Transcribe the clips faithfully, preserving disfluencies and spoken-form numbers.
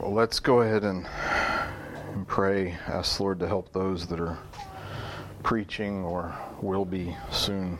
Well, let's go ahead and, and pray. Ask the Lord to help those that are preaching or will be soon.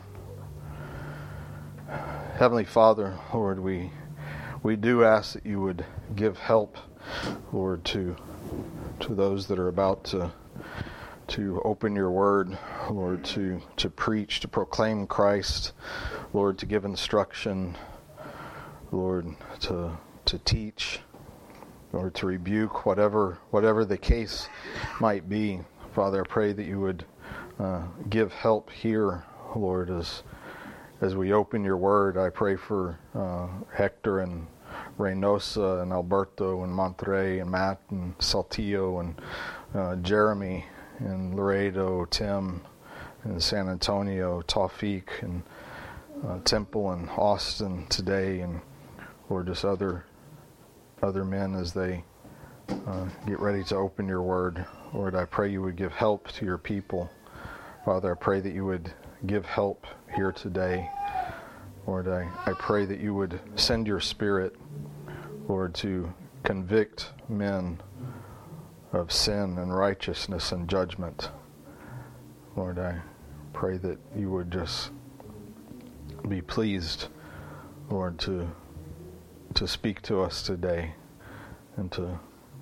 Heavenly Father, Lord, we we do ask that you would give help, Lord, to to those that are about to to open your word, Lord, to to preach, to proclaim Christ, Lord, to give instruction, Lord, to to teach, Lord, to rebuke, whatever whatever the case might be. Father, I pray that you would uh, give help here, Lord, as as we open your word. I pray for uh, Hector and Reynosa and Alberto and Monterrey and Matt and Saltillo and uh, Jeremy and Laredo, Tim and San Antonio, Tawfiq and uh, Temple and Austin today, and Lord, just other other men as they uh, get ready to open your word. Lord, I pray you would give help to your people. Father, I pray that you would give help here today. Lord, I, I pray that you would send your Spirit, Lord, to convict men of sin and righteousness and judgment. Lord, I pray that you would just be pleased, Lord, to to speak to us today and to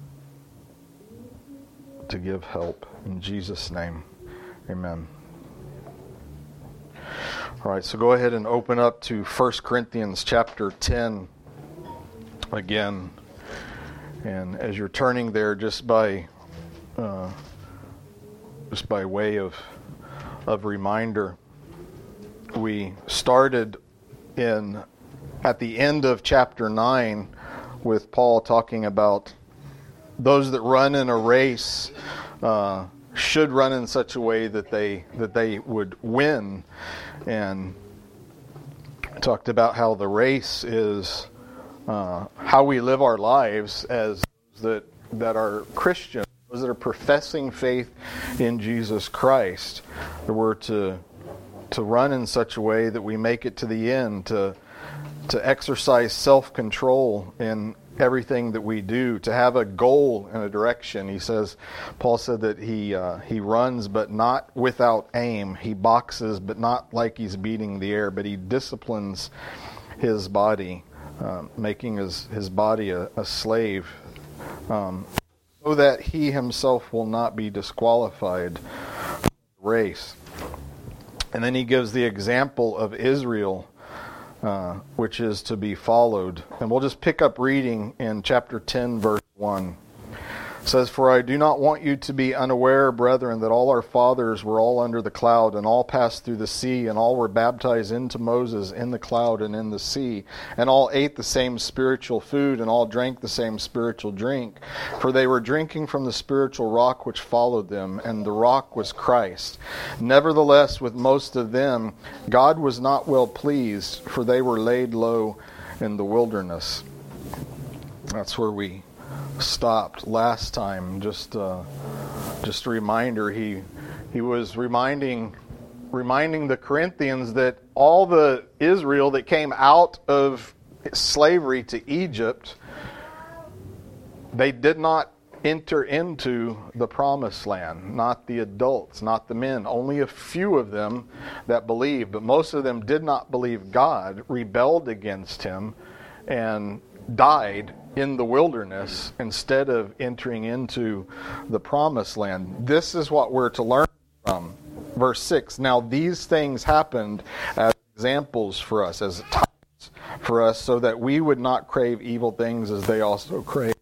to give help. In Jesus' name, amen. All right, so go ahead and open up to First Corinthians chapter ten again. And as you're turning there, just by uh, just by way of of reminder, we started in at the end of chapter nine with Paul talking about those that run in a race uh, should run in such a way that they that they would win, and talked about how the race is uh, how we live our lives as those that that are Christians, those that are professing faith in Jesus Christ. That we're to to run in such a way that we make it to the end, to to exercise self-control in everything that we do, to have a goal and a direction. He says, Paul said that he uh, he runs but not without aim. He boxes but not like he's beating the air, but he disciplines his body, uh, making his, his body a, a slave, um, so that he himself will not be disqualified from the race. And then he gives the example of Israel, Uh, which is to be followed. And we'll just pick up reading in chapter ten, verse one. It says, "For I do not want you to be unaware, brethren, that all our fathers were all under the cloud, and all passed through the sea, and all were baptized into Moses in the cloud and in the sea, and all ate the same spiritual food, and all drank the same spiritual drink. For they were drinking from the spiritual rock which followed them, and the rock was Christ. Nevertheless, with most of them, God was not well pleased, for they were laid low in the wilderness." That's where we stopped last time. Just uh, just a reminder, he he was reminding reminding the Corinthians that all the Israel that came out of slavery to Egypt, they did not enter into the promised land. Not the adults, not the men. Only a few of them that believed, but most of them did not believe God, rebelled against him, and died in the wilderness instead of entering into the promised land. This is what we're to learn from. Verse six, "Now these things happened as examples for us, as types for us, so that we would not crave evil things as they also crave."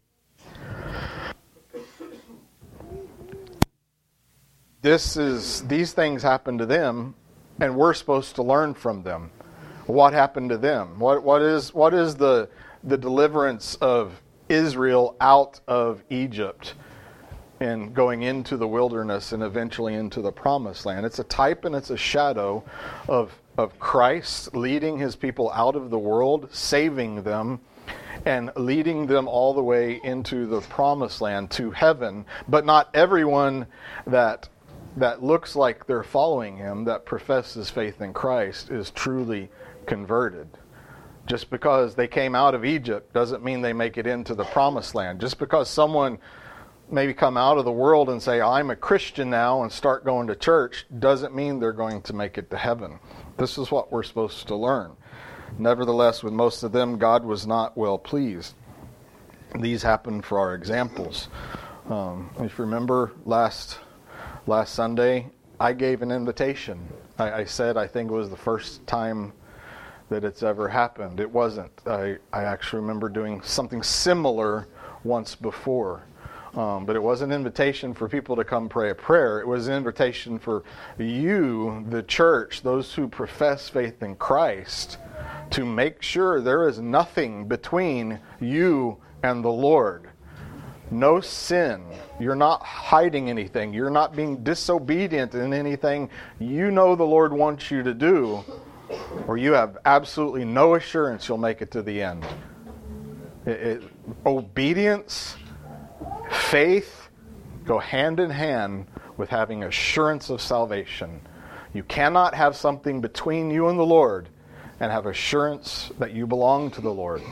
This is these things happened to them, and we're supposed to learn from them. What happened to them? What what is what is the the deliverance of Israel out of Egypt and going into the wilderness and eventually into the promised land? It's a type and it's a shadow of of Christ leading his people out of the world, saving them, and leading them all the way into the promised land, to heaven. But not everyone that that looks like they're following him, that professes faith in Christ, is truly converted. Just because they came out of Egypt doesn't mean they make it into the promised land. Just because someone maybe come out of the world and say, I'm a Christian now, and start going to church, doesn't mean they're going to make it to heaven. This is what we're supposed to learn. Nevertheless, with most of them, God was not well pleased. These happened for our examples. Um, if you remember last last Sunday, I gave an invitation. I, I said I think it was the first time that it's ever happened. It wasn't. I, I actually remember doing something similar once before. Um, but it was an invitation for people to come pray a prayer. It was an invitation for you, the church, those who profess faith in Christ, to make sure there is nothing between you and the Lord. No sin. You're not hiding anything. You're not being disobedient in anything you know the Lord wants you to do, or you have absolutely no assurance you'll make it to the end. It, it, obedience, faith go hand in hand with having assurance of salvation. You cannot have something between you and the Lord and have assurance that you belong to the Lord.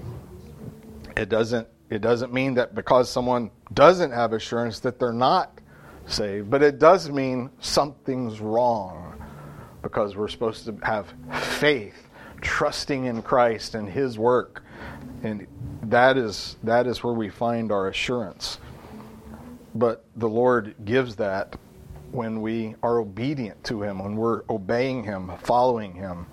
It doesn't it doesn't mean that because someone doesn't have assurance that they're not saved, but it does mean something's wrong, because we're supposed to have faith, trusting in Christ and His work. And that is that is where we find our assurance. But the Lord gives that when we are obedient to Him, when we're obeying Him, following Him.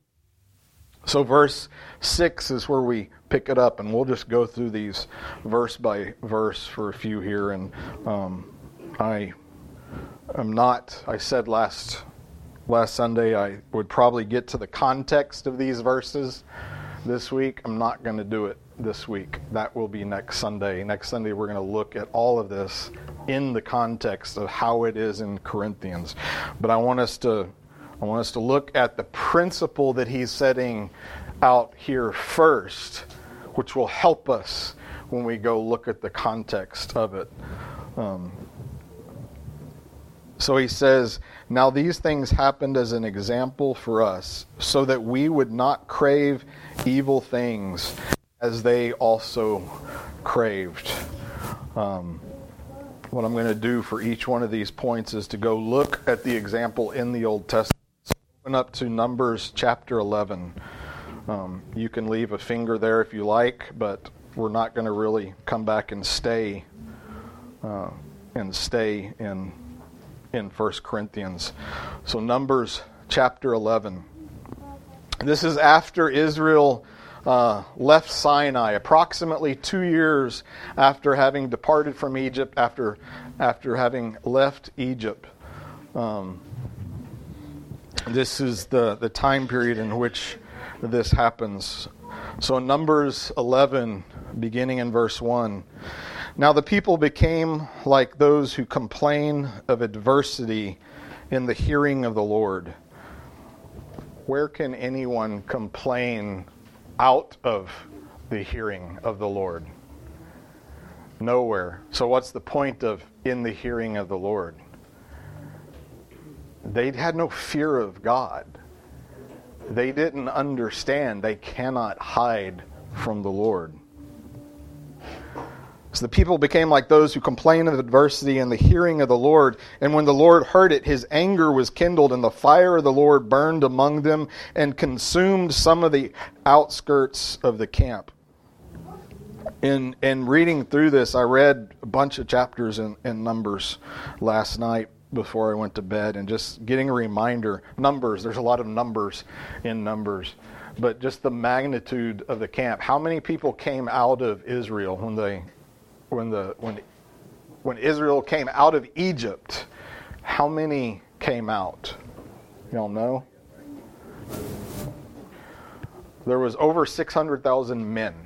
So verse six is where we pick it up, and we'll just go through these verse by verse for a few here. And um, I am not, I said last last Sunday I would probably get to the context of these verses this week. I'm not going to do it this week. That will be next Sunday. Next Sunday we're going to look at all of this in the context of how it is in Corinthians. But I want us to I want us to look at the principle that he's setting out here first, which will help us when we go look at the context of it. Um, so he says, now these things happened as an example for us, so that we would not crave evil things as they also craved. Um, what I'm going to do for each one of these points is to go look at the example in the Old Testament. Open up to Numbers chapter eleven. Um, you can leave a finger there if you like, but we're not going to really come back and stay uh, and stay in in First Corinthians. So Numbers chapter eleven. This is after Israel uh, left Sinai, approximately two years after having departed from Egypt, after after having left Egypt. Um, this is the, the time period in which this happens. So Numbers eleven, beginning in verse one. Now the people became like those who complain of adversity in the hearing of the Lord. Where can anyone complain out of the hearing of the Lord? Nowhere. So what's the point of in the hearing of the Lord? They had no fear of God. They didn't understand they cannot hide from the Lord. So the people became like those who complain of adversity in the hearing of the Lord. And when the Lord heard it, His anger was kindled, and the fire of the Lord burned among them and consumed some of the outskirts of the camp. In in reading through this, I read a bunch of chapters in, in Numbers last night before I went to bed, and just getting a reminder. Numbers, there's a lot of numbers in Numbers. But just the magnitude of the camp. How many people came out of Israel when they When the when when Israel came out of Egypt? How many came out? Y'all know? There was over six hundred thousand men,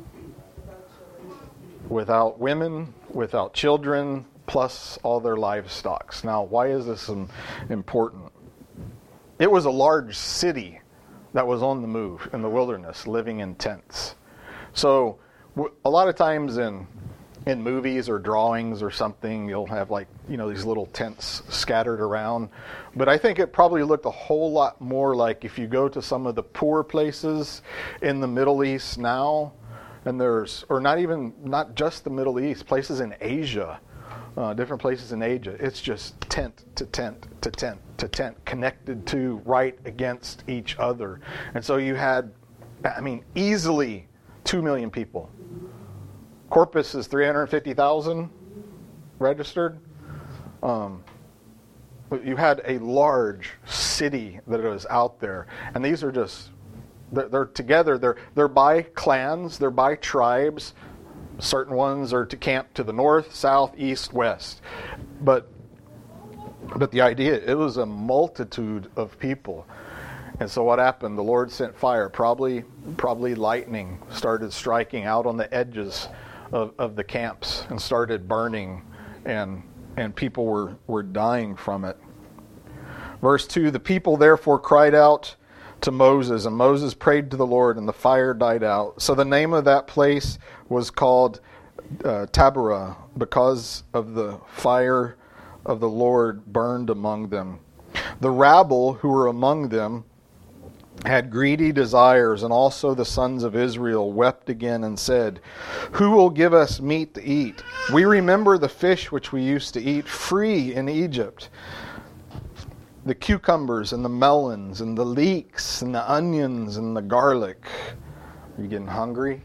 without women, without children, plus all their livestock. Now, why is this important? It was a large city that was on the move in the wilderness, living in tents. So a lot of times in in movies or drawings or something, you'll have like, you know, these little tents scattered around. But I think it probably looked a whole lot more like if you go to some of the poor places in the Middle East now, and there's, or not even, not just the Middle East, places in Asia, uh, different places in Asia, it's just tent to tent to tent to tent connected to right against each other. And so you had, I mean, easily two million people. Corpus is three hundred fifty thousand registered. Um, but you had a large city that was out there, and these are just they're, they're together. They're they're by clans. They're by tribes. Certain ones are to camp to the north, south, east, west. But but the idea, it was a multitude of people. And so what happened? The Lord sent fire, probably probably lightning, started striking out on the edges Of, of the camps and started burning, and and people were, were dying from it. Verse two, the people therefore cried out to Moses, and Moses prayed to the Lord, and the fire died out. So the name of that place was called uh, Taberah, because of the fire of the Lord burned among them. The rabble who were among them had greedy desires, and also the sons of Israel wept again and said, who will give us meat to eat? We remember the fish which we used to eat free in Egypt, the cucumbers and the melons and the leeks and the onions and the garlic. Are you getting hungry?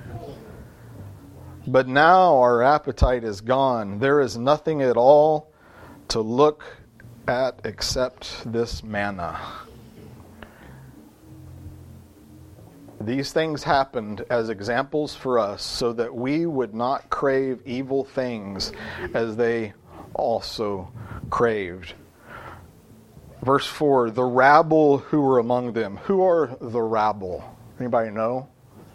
But now our appetite is gone. There is nothing at all to look at except this manna. These things happened as examples for us so that we would not crave evil things as they also craved. Verse four, the rabble who were among them. Who are the rabble? Anybody know?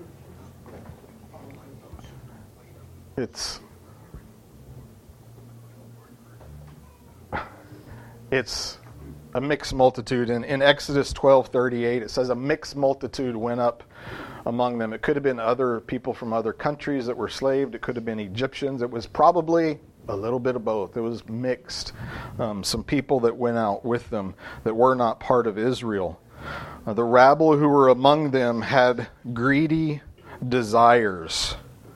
It's it's a mixed multitude. In, in Exodus twelve thirty-eight, it says a mixed multitude went up among them. It could have been other people from other countries that were slaved. It could have been Egyptians. It was probably a little bit of both. It was mixed. Um, some people that went out with them that were not part of Israel. Uh, the rabble who were among them had greedy desires.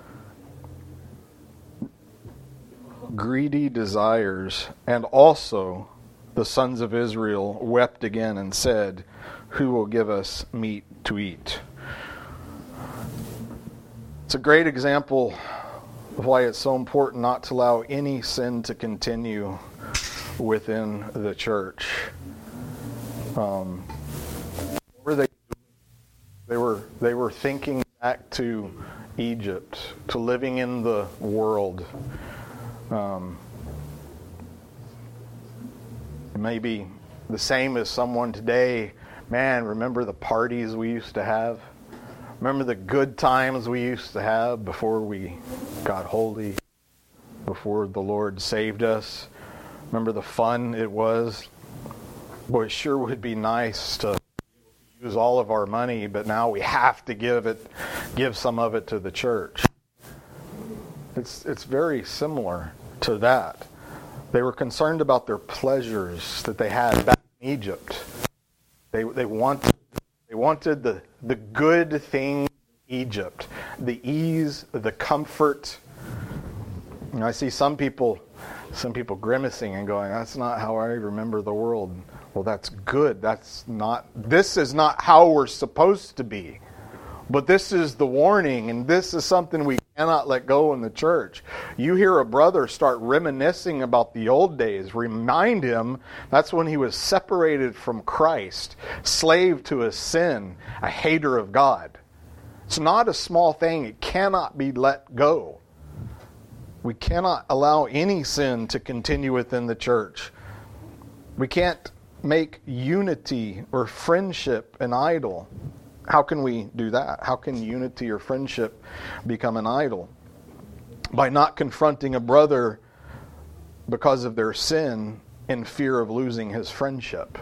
Greedy desires. And also the sons of Israel wept again and said, who will give us meat to eat? It's a great example of why it's so important not to allow any sin to continue within the church. Um, what were they? They were they were thinking back to Egypt, to living in the world. Um, maybe the same as someone today. Man, remember the parties we used to have? Remember the good times we used to have before we got holy, before the Lord saved us? Remember the fun it was? Boy, it sure would be nice to use all of our money, but now we have to give it, give some of it to the church. It's it's very similar to that. They were concerned about their pleasures that they had back in Egypt. They they wanted they wanted the the good things in Egypt, the ease, the comfort. And I see some people some people grimacing and going, "That's not how I remember the world." Well, that's good. That's not. This is not how we're supposed to be. But this is the warning, and this is something we cannot let go in the church. You hear a brother start reminiscing about the old days. Remind him that's when he was separated from Christ, slave to his sin, a hater of God. It's not a small thing. It cannot be let go. We cannot allow any sin to continue within the church. We can't make unity or friendship an idol. How can we do that? How can unity or friendship become an idol? By not confronting a brother because of their sin in fear of losing his friendship.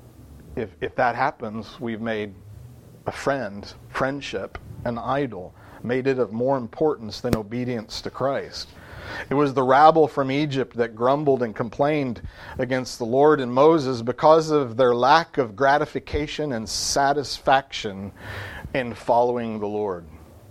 If if that happens, we've made a friend, friendship, an idol. made it of more importance than obedience to Christ. It was the rabble from Egypt that grumbled and complained against the Lord and Moses because of their lack of gratification and satisfaction in following the Lord.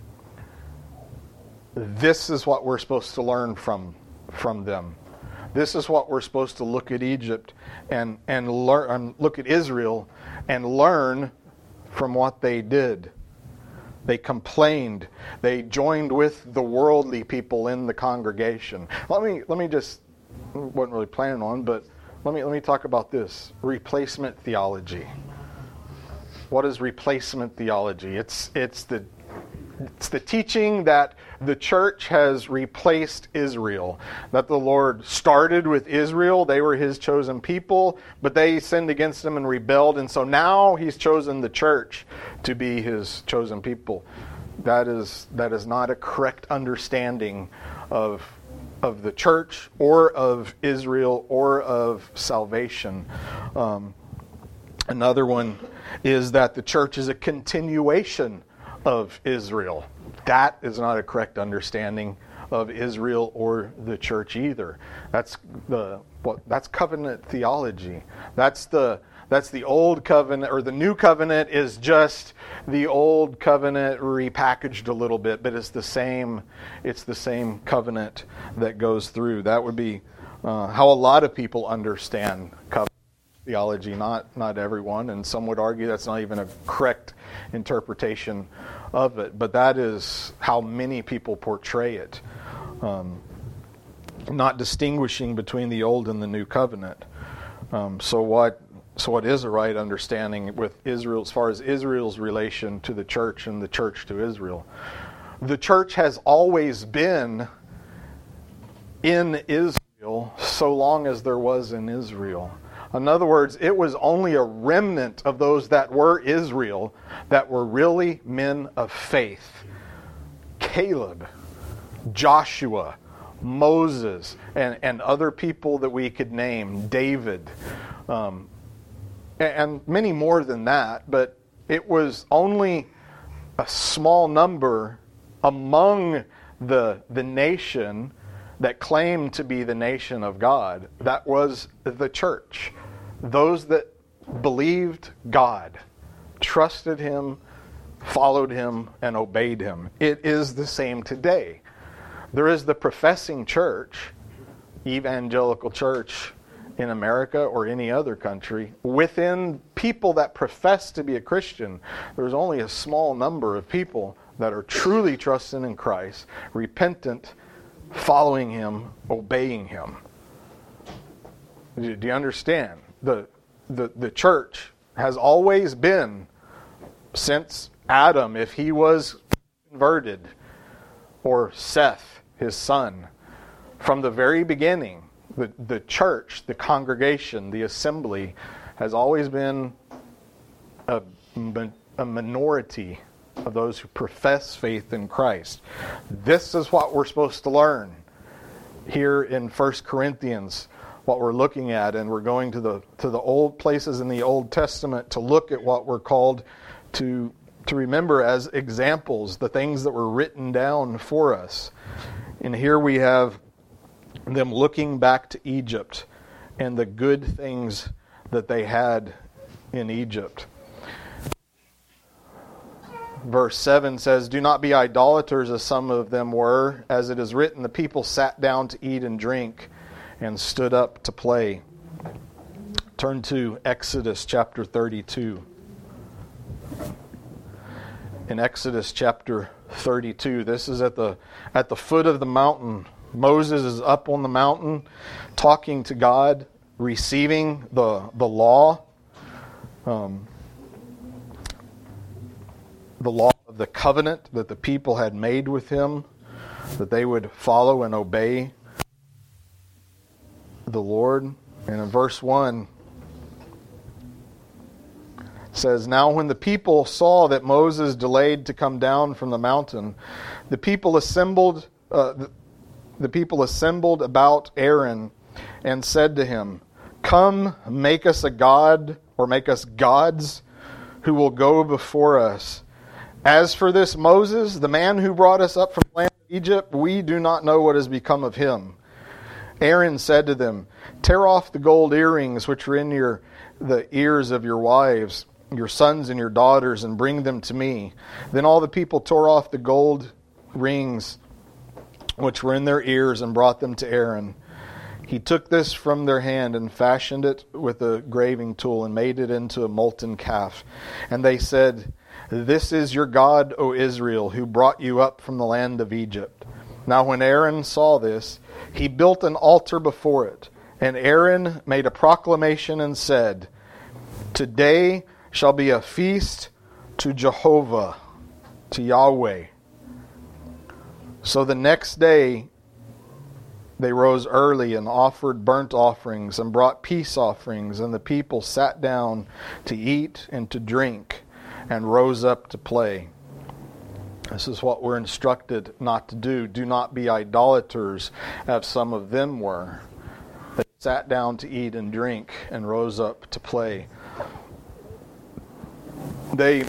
This is what we're supposed to learn from, from them. This is what we're supposed to look at Egypt and, and learn, look at Israel and learn from what they did. They complained. They joined with the worldly people in the congregation. Let me let me just wasn't really planning on, but let me let me talk about this. Replacement theology. What is replacement theology? It's it's the it's the teaching that the church has replaced Israel. That the Lord started with Israel. They were His chosen people, but they sinned against Him and rebelled. And so now He's chosen the church to be His chosen people. That is that is not a correct understanding of, of the church or of Israel or of salvation. Um, another one is that the church is a continuation of Israel. That is not a correct understanding of Israel or the church either. That's the what that's covenant theology. That's the that's the old covenant, or the new covenant is just the old covenant repackaged a little bit, but it's the same it's the same covenant that goes through. That would be uh, how a lot of people understand covenant theology, not not everyone, and some would argue that's not even a correct interpretation of it, but that is how many people portray it, um, not distinguishing between the old and the new covenant. Um, so what so what is a right understanding with Israel as far as Israel's relation to the church and the church to Israel? The church has always been in Israel so long as there was in Israel. In other words, it was only a remnant of those that were Israel that were really men of faith. Caleb, Joshua, Moses, and, and other people that we could name, David, um, and, and many more than that, but it was only a small number among the, the nation that claimed to be the nation of God. That was the church. Those that believed God, trusted Him, followed Him, and obeyed Him. It is the same today. There is the professing church, evangelical church in America or any other country. Within people that profess to be a Christian, there's only a small number of people that are truly trusting in Christ, repentant, following Him, obeying Him. Do you understand? The, the, the church has always been, since Adam, if he was converted, or Seth, his son, from the very beginning, the, the church, the congregation, the assembly, has always been a, a minority of those who profess faith in Christ. This is what we're supposed to learn here in First Corinthians, what we're looking at, and we're going to the to the old places in the Old Testament to look at what we're called to to remember as examples, the things that were written down for us. And here we have them looking back to Egypt and the good things that they had in Egypt. Verse seven says, "Do not be idolaters as some of them were. As it is written, the people sat down to eat and drink and stood up to play." Turn to Exodus chapter thirty-two. In Exodus chapter thirty-two, this is at the at the foot of the mountain. Moses is up on the mountain talking to God, receiving the, the law. Um, the law of the covenant that the people had made with him, that they would follow and obey the Lord. And in verse one, it says, "Now when the people saw that Moses delayed to come down from the mountain, the people assembled uh, the, the people assembled about Aaron and said to him, 'Come, make us a god, or make us gods, who will go before us. As for this Moses, the man who brought us up from the land of Egypt, we do not know what has become of him." Aaron said to them, "Tear off the gold earrings which are in your the ears of your wives, your sons and your daughters, and bring them to me." Then all the people tore off the gold rings which were in their ears and brought them to Aaron. He took this from their hand and fashioned it with a graving tool and made it into a molten calf. And they said, "This is your God, O Israel, who brought you up from the land of Egypt." Now when Aaron saw this, he built an altar before it. And Aaron made a proclamation and said, "Today shall be a feast to Jehovah," to Yahweh. So the next day they rose early and offered burnt offerings and brought peace offerings, and the people sat down to eat and to drink and rose up to play. This is what we're instructed not to do. Do not be idolaters, as some of them were. They sat down to eat and drink and rose up to play. They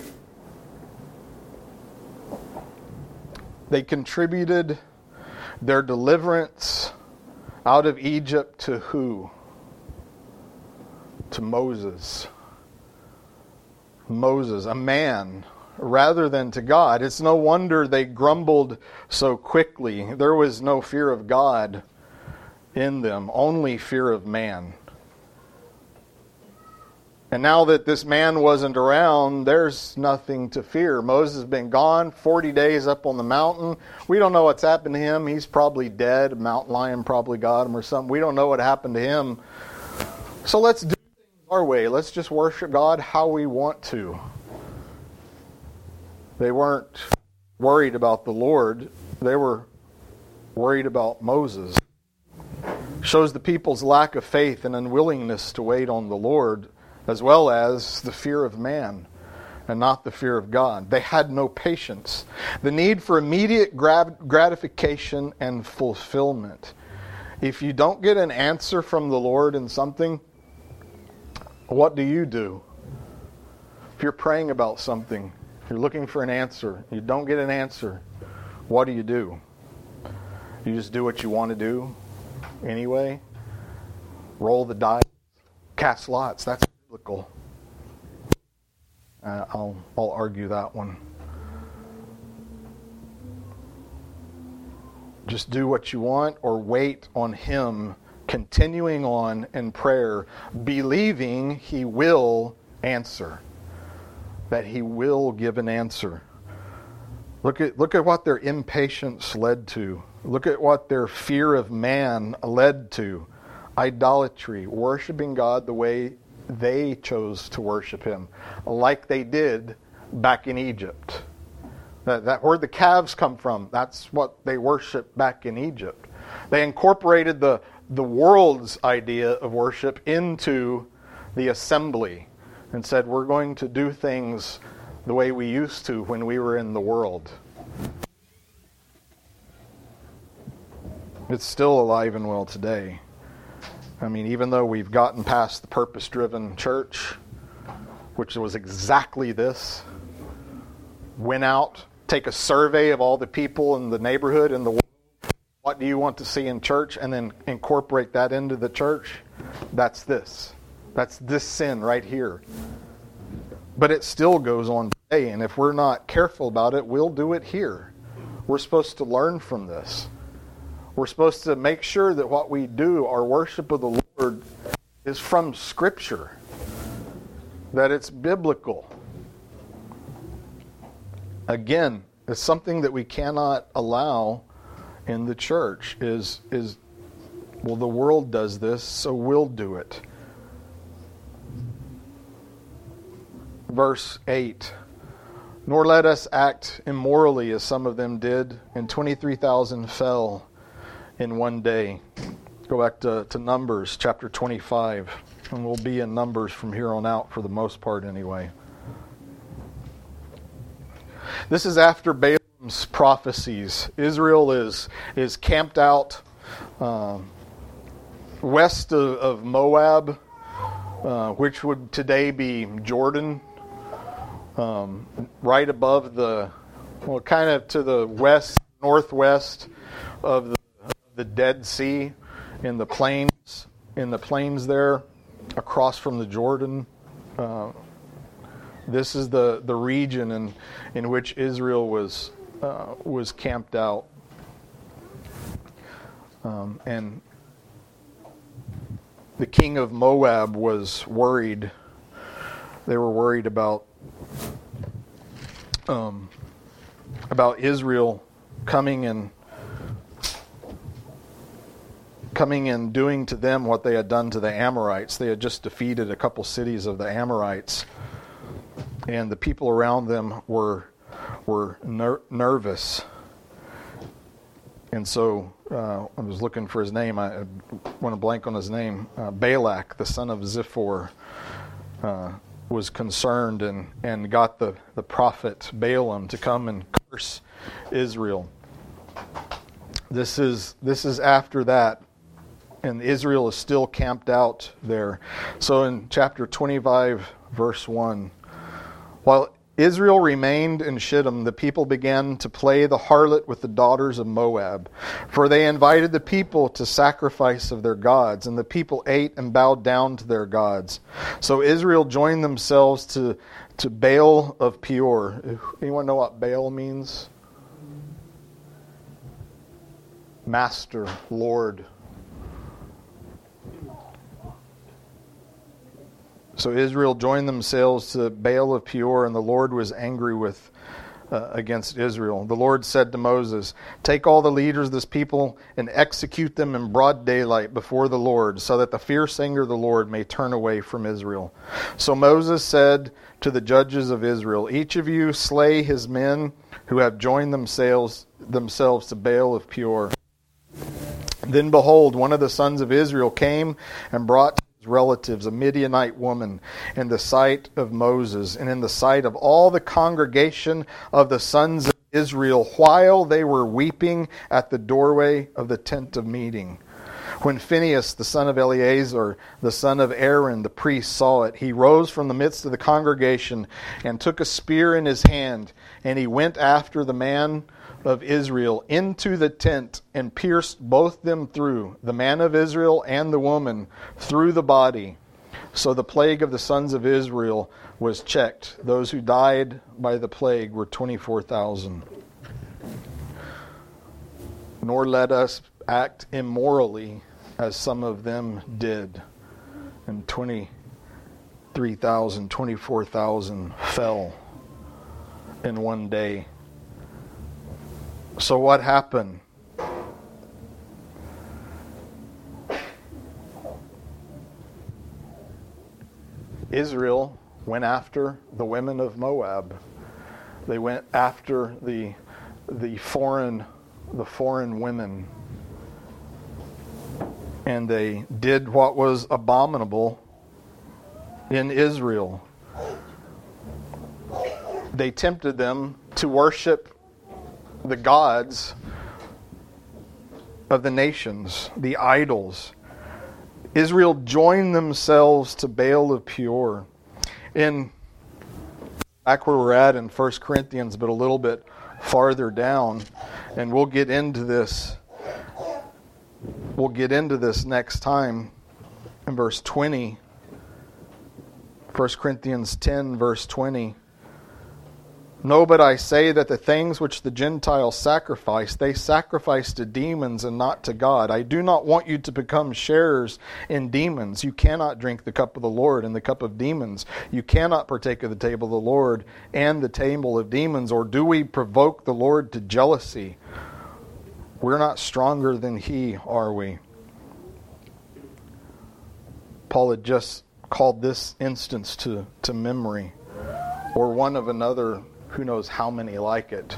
They contributed their deliverance out of Egypt to who? To Moses. Moses, a man, rather than to God. It's no wonder they grumbled so quickly. There was no fear of God in them, only fear of man. And now that this man wasn't around, there's nothing to fear. Moses has been gone forty days up on the mountain. We don't know what's happened to him. He's probably dead. A mountain lion probably got him or something. We don't know what happened to him. So let's do things our way. Let's just worship God how we want to. They weren't worried about the Lord. They were worried about Moses. Shows the people's lack of faith and unwillingness to wait on the Lord, as well as the fear of man and not the fear of God. They had no patience. The need for immediate gratification and fulfillment. If you don't get an answer from the Lord in something, what do you do? If you're praying about something, you're looking for an answer, you don't get an answer, what do you do? You just do what you want to do anyway? Roll the dice? Cast lots? That's biblical. Uh, I'll I'll argue that one. Just do what you want or wait on Him, continuing on in prayer, believing He will answer, that He will give an answer. Look at look at what their impatience led to. Look at what their fear of man led to. Idolatry, worshiping God the way they chose to worship Him, like they did back in Egypt. That, that where the calves come from, that's what they worshiped back in Egypt. They incorporated the, the world's idea of worship into the assembly and said, we're going to do things the way we used to when we were in the world. It's still alive and well today. I mean, even though we've gotten past the purpose-driven church, which was exactly this, went out, take a survey of all the people in the neighborhood, in the world, what do you want to see in church, and then incorporate that into the church, that's this. That's this sin right here. But it still goes on today, and if we're not careful about it, we'll do it here. We're supposed to learn from this. We're supposed to make sure that what we do, our worship of the Lord, is from Scripture. That it's biblical. Again, it's something that we cannot allow in the church. Is, is well, the world does this, so we'll do it. Verse eight. Nor let us act immorally as some of them did, and twenty-three thousand fell in one day. Go back to, to Numbers chapter twenty-five, and we'll be in Numbers from here on out for the most part anyway. This is after Balaam's prophecies. Israel is is camped out uh, west of, of Moab, uh, which would today be Jordan, um, right above the, well, kind of to the west, northwest of the, the Dead Sea, in the plains, in the plains there, across from the Jordan. Uh, this is the, the region in in which Israel was uh, was camped out, um, and the king of Moab was worried. They were worried about um, about Israel coming and coming and doing to them what they had done to the Amorites. They had just defeated a couple cities of the Amorites, and the people around them were were ner- nervous. And so uh, I was looking for his name. I, I want to blank on his name. Uh, Balak, the son of Zippor, uh, was concerned and, and got the, the prophet Balaam to come and curse Israel. This is this is after that, and Israel is still camped out there. So in chapter twenty-five, verse one, while Israel remained in Shittim, the people began to play the harlot with the daughters of Moab, for they invited the people to sacrifice of their gods, and the people ate and bowed down to their gods. So Israel joined themselves to, to Baal of Peor. Anyone know what Baal means? Master, Lord. So Israel joined themselves to Baal of Peor, and the Lord was angry with uh, against Israel. The Lord said to Moses, "Take all the leaders of this people and execute them in broad daylight before the Lord, so that the fierce anger of the Lord may turn away from Israel." So Moses said to the judges of Israel, "Each of you slay his men who have joined themselves themselves to Baal of Peor." Then behold, one of the sons of Israel came and brought his relatives, a Midianite woman, in the sight of Moses and in the sight of all the congregation of the sons of Israel, while they were weeping at the doorway of the tent of meeting. When Phinehas, the son of Eleazar, the son of Aaron, the priest, saw it, he rose from the midst of the congregation and took a spear in his hand, and he went after the man of Israel into the tent and pierced both them through, the man of Israel and the woman, through the body. So the plague of the sons of Israel was checked. Those who died by the plague were twenty-four thousand. Nor let us act immorally as some of them did. And twenty-three thousand, twenty-four thousand fell in one day. So what happened? Israel went after the women of Moab. They went after the the foreign the foreign women. And they did what was abominable in Israel. They tempted them to worship the gods of the nations, the idols. Israel joined themselves to Baal of Peor. In back where we're at in First Corinthians, but a little bit farther down, and we'll get into this. We'll get into this next time in verse twenty. First Corinthians ten, verse twenty. "No, but I say that the things which the Gentiles sacrifice, they sacrifice to demons and not to God. I do not want you to become sharers in demons. You cannot drink the cup of the Lord and the cup of demons. You cannot partake of the table of the Lord and the table of demons. Or do we provoke the Lord to jealousy? We're not stronger than He, are we?" Paul had just called this instance to, to memory, or one of another. Who knows how many like it?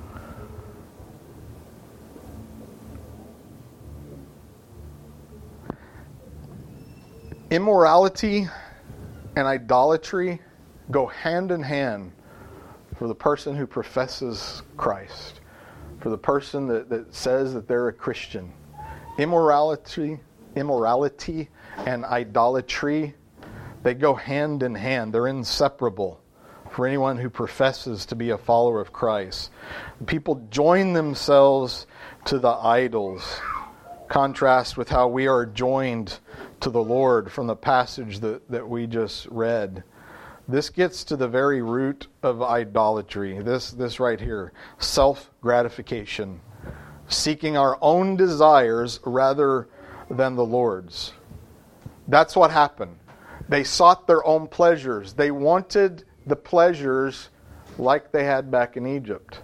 Immorality and idolatry go hand in hand for the person who professes Christ, for the person that, that says that they're a Christian. Immorality, immorality and idolatry, they go hand in hand. They're inseparable for anyone who professes to be a follower of Christ. People join themselves to the idols. Contrast with how we are joined to the Lord from the passage that, that we just read. This gets to the very root of idolatry. This, this right here. Self-gratification. Seeking our own desires rather than the Lord's. That's what happened. They sought their own pleasures. They wanted the pleasures like they had back in Egypt.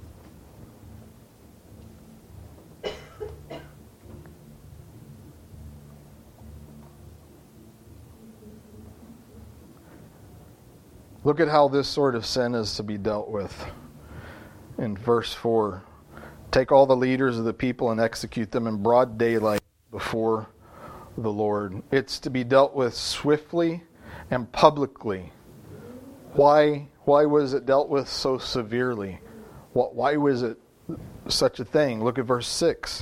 Look at how this sort of sin is to be dealt with. In verse four, take all the leaders of the people and execute them in broad daylight before the Lord. It's to be dealt with swiftly and publicly. Why, why was it dealt with so severely? Why was it such a thing? Look at verse six.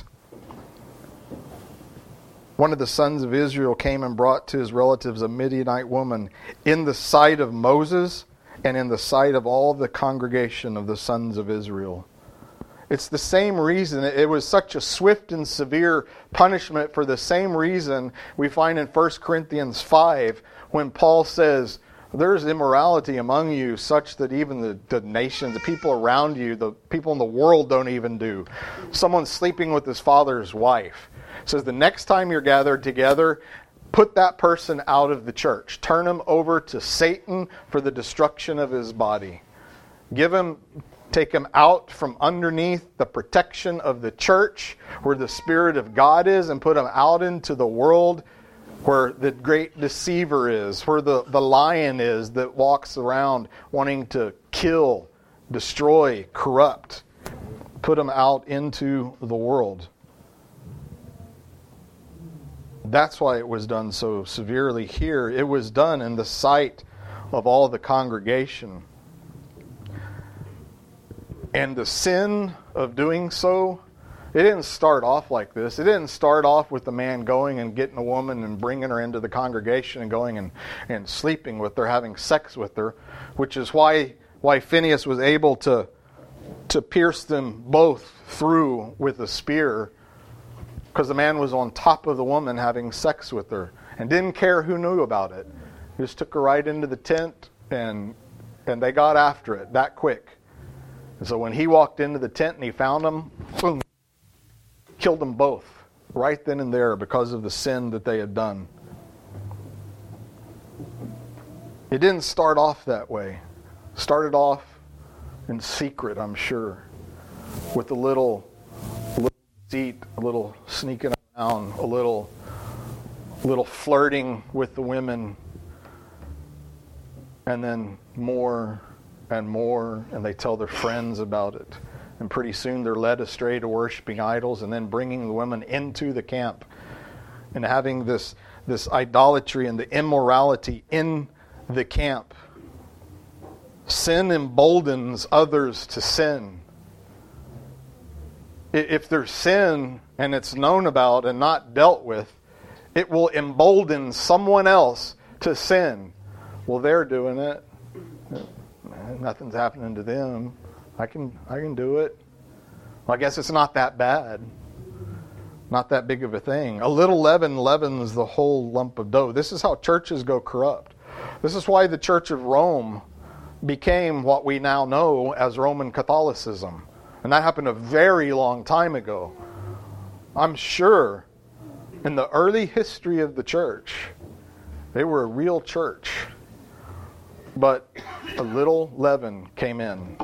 One of the sons of Israel came and brought to his relatives a Midianite woman in the sight of Moses and in the sight of all the congregation of the sons of Israel. It's the same reason. It was such a swift and severe punishment for the same reason we find in First Corinthians five when Paul says, there's immorality among you such that even the, the nations, the people around you, the people in the world don't even do. Someone's sleeping with his father's wife. It says the next time you're gathered together, put that person out of the church. Turn him over to Satan for the destruction of his body. Give him, take him out from underneath the protection of the church where the Spirit of God is and put him out into the world where the great deceiver is, where the, the lion is that walks around wanting to kill, destroy, corrupt. Put him out into the world. That's why it was done so severely here. It was done in the sight of all the congregation. And the sin of doing so, it didn't start off like this. It didn't start off with the man going and getting a woman and bringing her into the congregation and going and, and sleeping with her, having sex with her, which is why why Phinehas was able to, to pierce them both through with a spear, because the man was on top of the woman having sex with her and didn't care who knew about it. He just took her right into the tent and and they got after it that quick. And so when he walked into the tent and he found them, boom, killed them both right then and there because of the sin that they had done. It didn't start off that way. It started off in secret, I'm sure, with a little deceit, a little sneaking around, a little little flirting with the women, and then more and more, and they tell their friends about it. And pretty soon they're led astray to worshiping idols and then bringing the women into the camp and having this, this idolatry and the immorality in the camp. Sin emboldens others to sin. If there's sin and it's known about and not dealt with, it will embolden someone else to sin. Well, they're doing it. Nothing's happening to them. I can I can do it. Well, I guess it's not that bad. Not that big of a thing. A little leaven leavens the whole lump of dough. This is how churches go corrupt. This is why the Church of Rome became what we now know as Roman Catholicism. And that happened a very long time ago. I'm sure in the early history of the church, they were a real church. But a little leaven came in.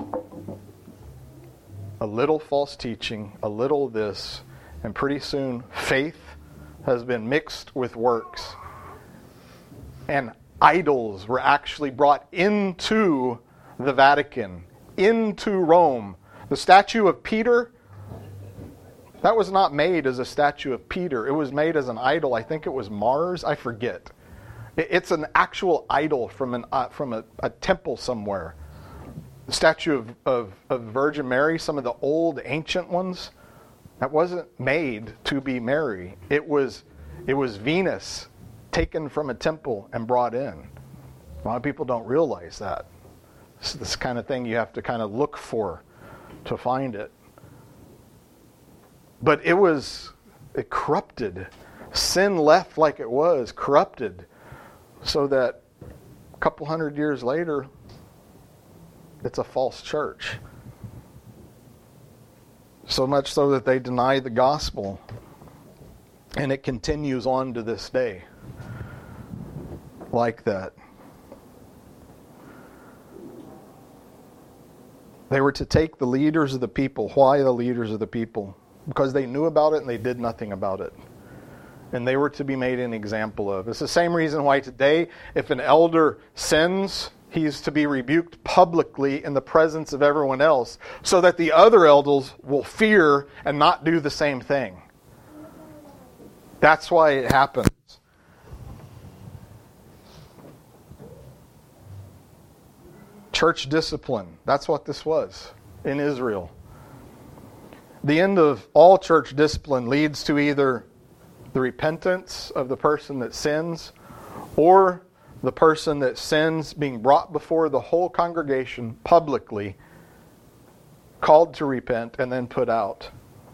A little false teaching, a little this, and pretty soon faith has been mixed with works. And idols were actually brought into the Vatican, into Rome. The statue of Peter, that was not made as a statue of Peter. It was made as an idol. I think it was Mars. I forget. It's an actual idol from an uh, from a, a temple somewhere. The statue of, of, of Virgin Mary, some of the old ancient ones, that wasn't made to be Mary. It was it was Venus taken from a temple and brought in. A lot of people don't realize that. It's this kind of thing you have to kind of look for to find it. But it was it corrupted. Sin left like it was, corrupted, so that a couple hundred years later, it's a false church. So much so that they deny the gospel. And it continues on to this day like that. They were to take the leaders of the people. Why the leaders of the people? Because they knew about it and they did nothing about it. And they were to be made an example of. It's the same reason why today, if an elder sins, he's to be rebuked publicly in the presence of everyone else, so that the other elders will fear and not do the same thing. That's why it happens. Church discipline. That's what this was in Israel. The end of all church discipline leads to either the repentance of the person that sins, or the person that sins being brought before the whole congregation publicly, called to repent, and then put out.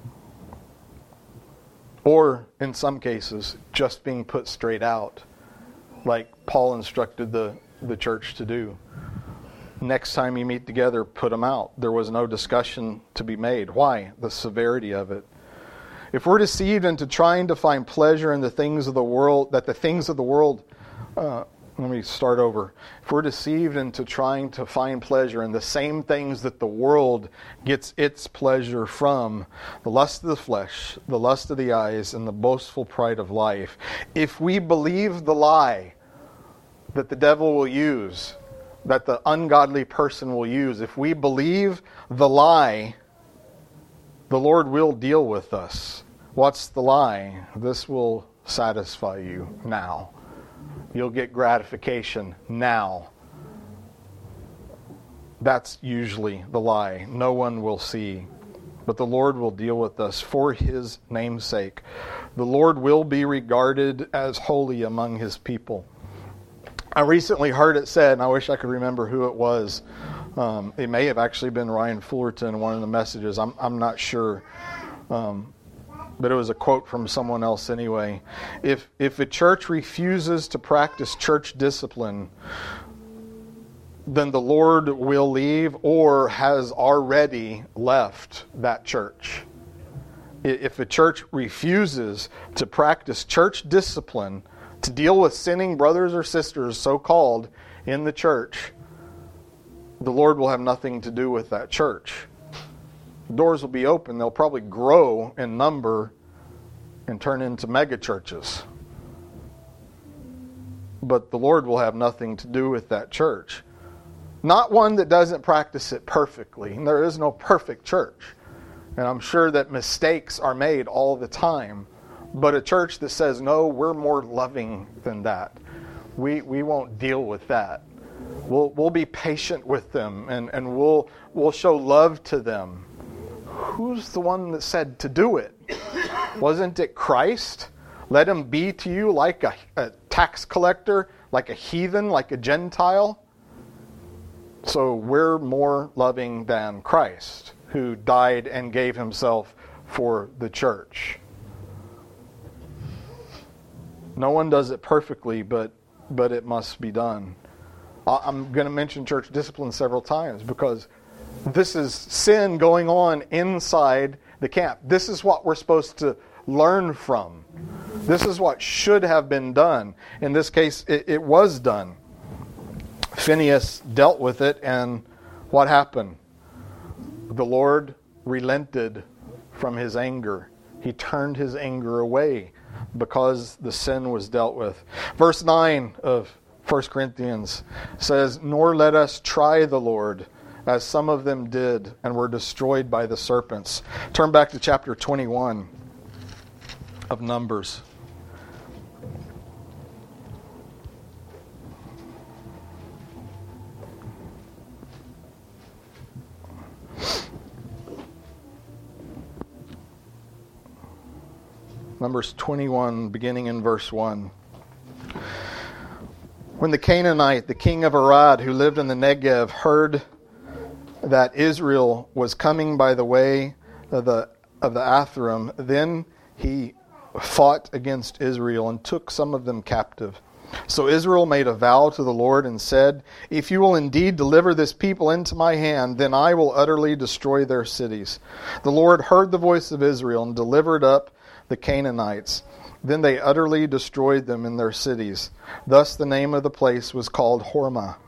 Or, in some cases, just being put straight out, like Paul instructed the, the church to do. Next time you meet together, put them out. There was no discussion to be made. Why? The severity of it. If we're deceived into trying to find pleasure in the things of the world, that the things of the world, uh, let me start over. If we're deceived into trying to find pleasure in the same things that the world gets its pleasure from, the lust of the flesh, the lust of the eyes, and the boastful pride of life, if we believe the lie that the devil will use, that the ungodly person will use, if we believe the lie, the Lord will deal with us. What's the lie? This will satisfy you now. You'll get gratification now. That's usually the lie. No one will see. But the Lord will deal with us for His name's sake. The Lord will be regarded as holy among His people. I recently heard it said, and I wish I could remember who it was. Um, it may have actually been Ryan Fullerton in one of the messages. I'm I'm not sure. Um, but it was a quote from someone else anyway. If if a church refuses to practice church discipline, then the Lord will leave or has already left that church. If a church refuses to practice church discipline, to deal with sinning brothers or sisters, so-called, in the church, the Lord will have nothing to do with that church. Doors will be open. They'll probably grow in number and turn into mega churches. But the Lord will have nothing to do with that church. Not one that doesn't practice it perfectly. And there is no perfect church. And I'm sure that mistakes are made all the time. But a church that says, no, we're more loving than that. We we won't deal with that. We'll we'll be patient with them and, and we'll we'll show love to them. Who's the one that said to do it? Wasn't it Christ? Let him be to you like a, a tax collector, like a heathen, like a Gentile. So we're more loving than Christ, who died and gave himself for the church. No one does it perfectly, but but it must be done. I'm going to mention church discipline several times because this is sin going on inside the camp. This is what we're supposed to learn from. This is what should have been done. In this case, it, it was done. Phinehas dealt with it, and what happened? The Lord relented from His anger. He turned His anger away because the sin was dealt with. Verse nine of First Corinthians says, "Nor let us try the Lord, as some of them did, and were destroyed by the serpents." Turn back to chapter twenty-one of Numbers. Numbers twenty-one, beginning in verse one. When the Canaanite, the king of Arad, who lived in the Negev, heard that Israel was coming by the way of the of the Atharim, then he fought against Israel and took some of them captive. So Israel made a vow to the Lord and said, "If you will indeed deliver this people into my hand, then I will utterly destroy their cities." The Lord heard the voice of Israel and delivered up the Canaanites. Then they utterly destroyed them in their cities. Thus the name of the place was called Hormah.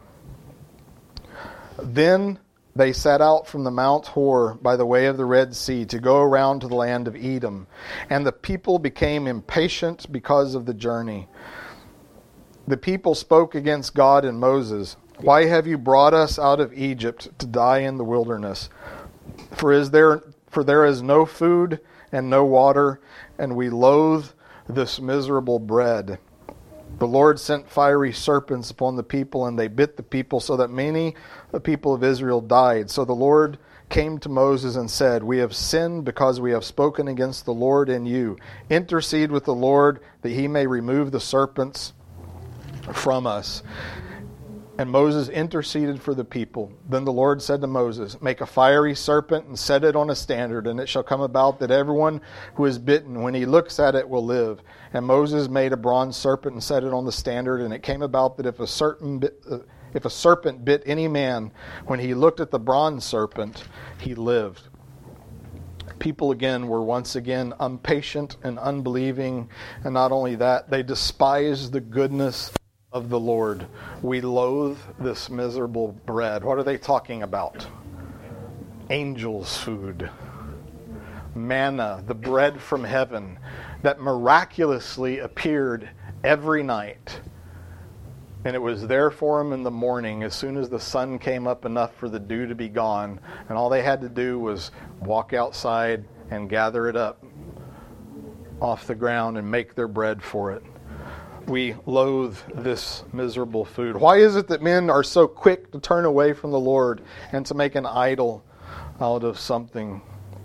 Then they set out from the Mount Hor by the way of the Red Sea to go around to the land of Edom. And the people became impatient because of the journey. The people spoke against God and Moses. "Why have you brought us out of Egypt to die in the wilderness? For is there for there is no food and no water, and we loathe this miserable bread." The Lord sent fiery serpents upon the people, and they bit the people, so that many the people of Israel died. So the Lord came to Moses and said, "We have sinned because we have spoken against the Lord and you. Intercede with the Lord that he may remove the serpents from us." And Moses interceded for the people. Then the Lord said to Moses, "Make a fiery serpent and set it on a standard, and it shall come about that everyone who is bitten, when he looks at it, will live." And Moses made a bronze serpent and set it on the standard, and it came about that if a certain bit, uh, if a serpent bit any man, when he looked at the bronze serpent, he lived. People again were once again impatient and unbelieving, and not only that, they despised the goodness of the Lord. "We loathe this miserable bread." What are they talking about? Angels' food. Manna, the bread from heaven that miraculously appeared every night. And it was there for them in the morning as soon as the sun came up enough for the dew to be gone. And all they had to do was walk outside and gather it up off the ground and make their bread for it. We loathe this miserable food. Why is it that men are so quick to turn away from the Lord and to make an idol out of something?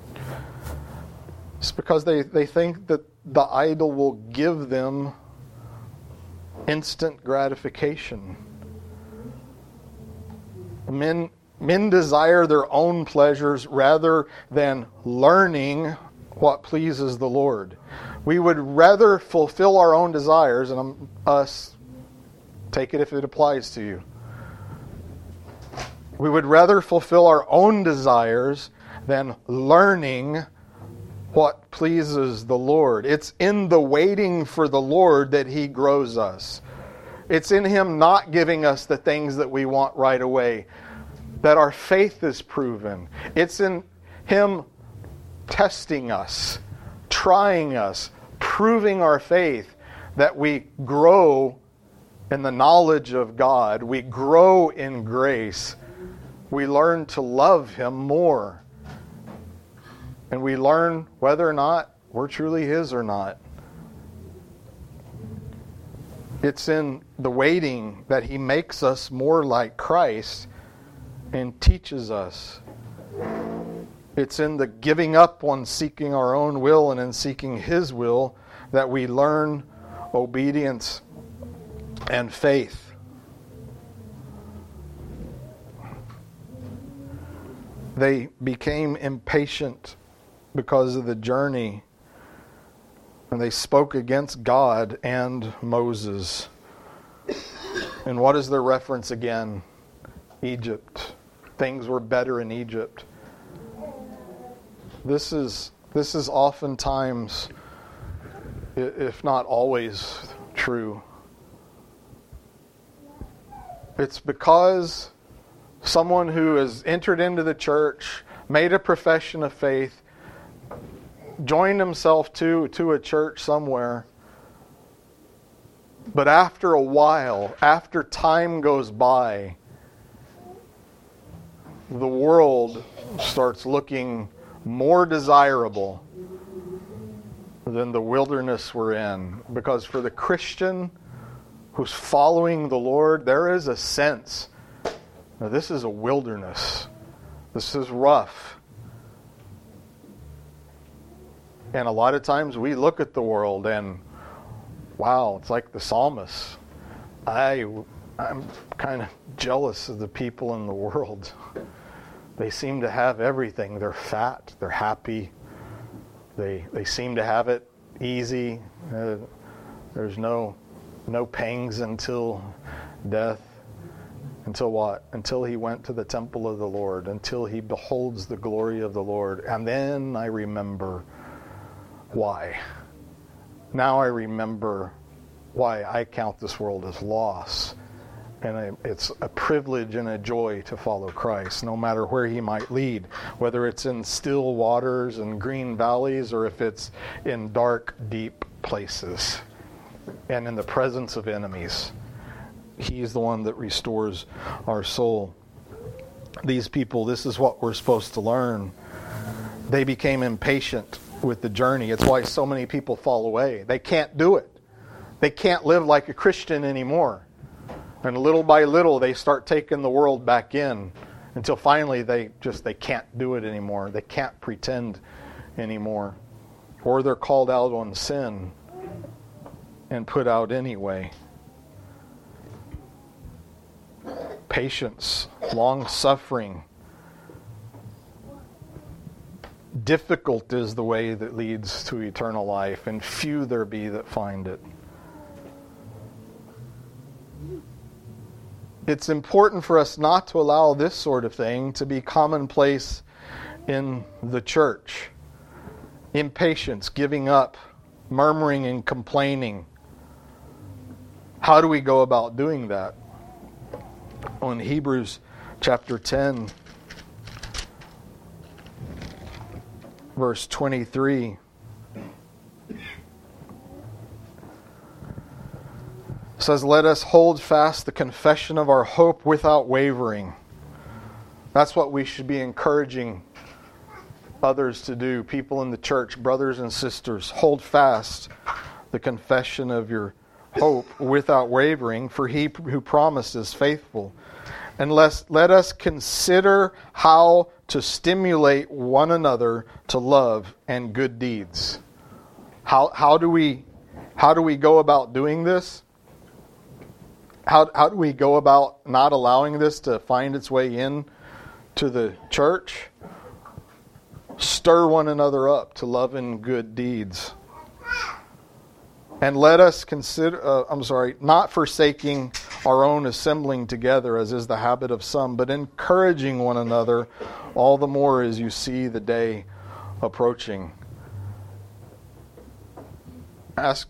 It's because they, they think that the idol will give them instant gratification. Men, men desire their own pleasures rather than learning what pleases the Lord. We would rather fulfill our own desires, and I'm, us, take it if it applies to you. We would rather fulfill our own desires than learning what pleases the Lord. It's in the waiting for the Lord that He grows us. It's in Him not giving us the things that we want right away that our faith is proven. It's in Him testing us, trying us, proving our faith, that we grow in the knowledge of God. We grow in grace. We learn to love Him more. And we learn whether or not we're truly His or not. It's in the waiting that He makes us more like Christ and teaches us. It's in the giving up on seeking our own will and in seeking His will that we learn obedience and faith. They became impatient because of the journey, and they spoke against God and Moses. And what is their reference again? Egypt. Things were better in Egypt. This is this is oftentimes, if not always, true. It's because someone who has entered into the church, made a profession of faith, joined himself to, to a church somewhere, but after a while, after time goes by, the world starts looking more desirable than the wilderness we're in. Because for the Christian who's following the Lord, there is a sense, now this is a wilderness. This is rough. And a lot of times we look at the world and, wow, it's like the psalmist. I I'm kind of jealous of the people in the world. They seem to have everything. They're fat. They're happy. They they seem to have it easy. Uh, there's no no pangs until death. Until what? Until he went to the temple of the Lord. Until he beholds the glory of the Lord. And then I remember why. Now I remember why I count this world as loss. And I, it's a privilege and a joy to follow Christ, no matter where he might lead, whether it's in still waters and green valleys or if it's in dark, deep places and in the presence of enemies. He's the one that restores our soul. These people, this is what we're supposed to learn. They became impatient with the journey. It's why so many people fall away. They can't do it. They can't live like a Christian anymore. And little by little, they start taking the world back in until finally they just, they can't do it anymore. They can't pretend anymore. Or they're called out on sin and put out anyway. Patience, long-suffering. Difficult is the way that leads to eternal life, and few there be that find it. It's important for us not to allow this sort of thing to be commonplace in the church. Impatience, giving up, murmuring and complaining. How do we go about doing that? On Hebrews chapter ten, verse twenty-three, says, "Let us hold fast the confession of our hope without wavering." That's what we should be encouraging others to do, people in the church, brothers and sisters. Hold fast the confession of your hope without wavering, for he who promised is faithful. And let, let us consider how to stimulate one another to love and good deeds. How how do we how do we go about doing this? How how do we go about not allowing this to find its way in to the church? Stir one another up to love and good deeds. And let us consider, uh, I'm sorry, not forsaking our own assembling together, as is the habit of some, but encouraging one another, all the more as you see the day approaching. Ask,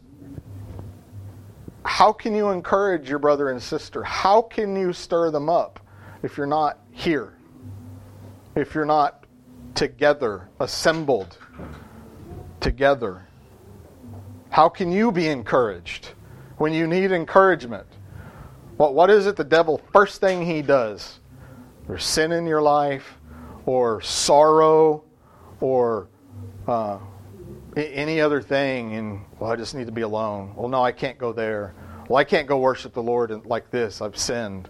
how can you encourage your brother and sister? How can you stir them up if you're not here? If you're not together, assembled together? How can you be encouraged when you need encouragement? What what is it the devil, first thing he does? There's sin in your life, or sorrow, or uh, any other thing, and, well, I just need to be alone. Well, no, I can't go there. Well, I can't go worship the Lord like this. I've sinned.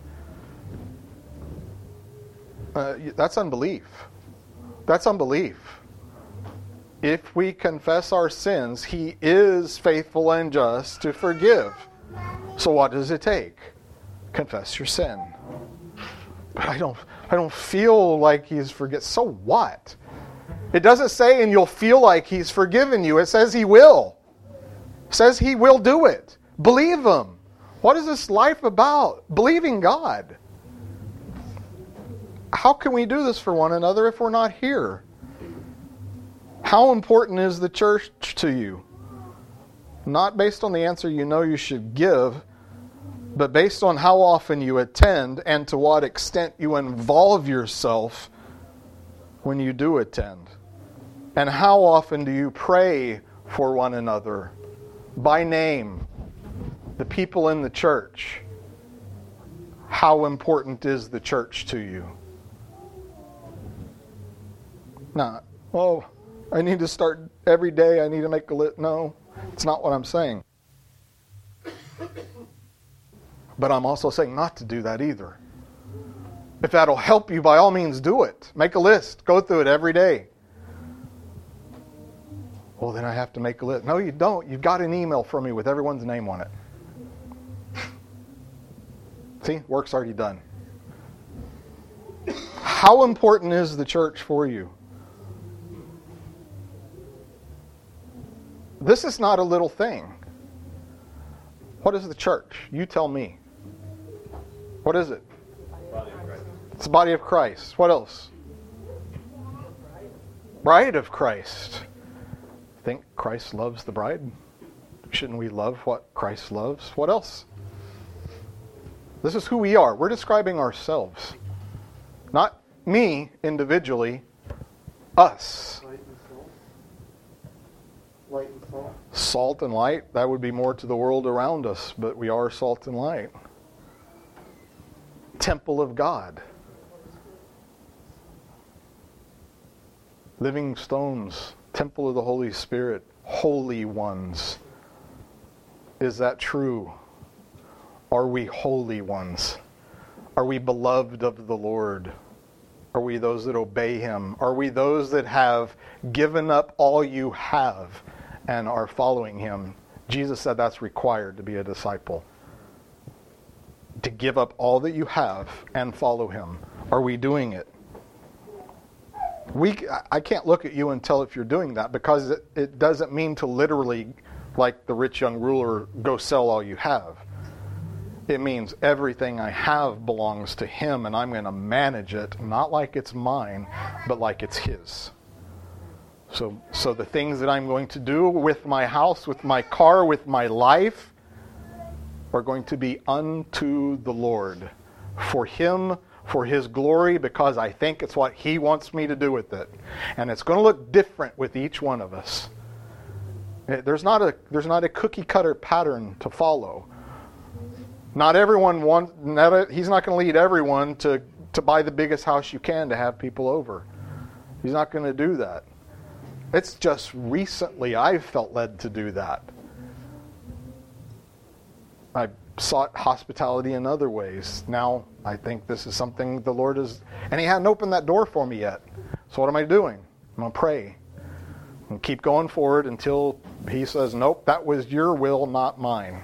Uh, that's unbelief. That's unbelief. If we confess our sins, He is faithful and just to forgive. So what does it take? Confess your sin. But I don't I don't feel like He's forgiven. So what? It doesn't say, and you'll feel like He's forgiven you. It says He will. It says He will do it. Believe Him. What is this life about? Believing God. How can we do this for one another if we're not here? How important is the church to you? Not based on the answer you know you should give, but based on how often you attend and to what extent you involve yourself when you do attend. And how often do you pray for one another by name, the people in the church? How important is the church to you? Not, oh, I need to start every day, I need to make a list. No, it's not what I'm saying. But I'm also saying not to do that either. If that'll help you, by all means do it. Make a list. Go through it every day. Well, then I have to make a list. No, you don't. You've got an email from me with everyone's name on it. See, work's already done. How important is the church for you? This is not a little thing. What is the church? You tell me. What is it? It's the body of Christ. What else? Bride of Christ. Think Christ loves the bride? Shouldn't we love what Christ loves? What else? This is who we are. We're describing ourselves. Not me individually. Us. Light and salt. Light and salt. Salt and light, that would be more to the world around us, but we are salt and light. Temple of God. Living stones. Temple of the Holy Spirit. Holy ones. Is that true? Are we holy ones? Are we beloved of the Lord? Are we those that obey Him? Are we those that have given up all you have and are following Him? Jesus said that's required to be a disciple. To give up all that you have and follow Him. Are we doing it? We, I can't look at you and tell if you're doing that, because it, it doesn't mean to literally, like the rich young ruler, go sell all you have. It means everything I have belongs to Him, and I'm going to manage it, not like it's mine, but like it's His. So, so the things that I'm going to do with my house, with my car, with my life, are going to be unto the Lord. For Him, for His glory, because I think it's what He wants me to do with it. And it's going to look different with each one of us. There's not a, there's not a cookie cutter pattern to follow. Not everyone wants, not a, He's not going to lead everyone to, to buy the biggest house you can to have people over. He's not going to do that. It's just recently I've felt led to do that. I sought hospitality in other ways. Now I think this is something the Lord is, and He hadn't opened that door for me yet. So what am I doing? I'm going to pray and keep going forward until He says, nope, that was your will, not mine.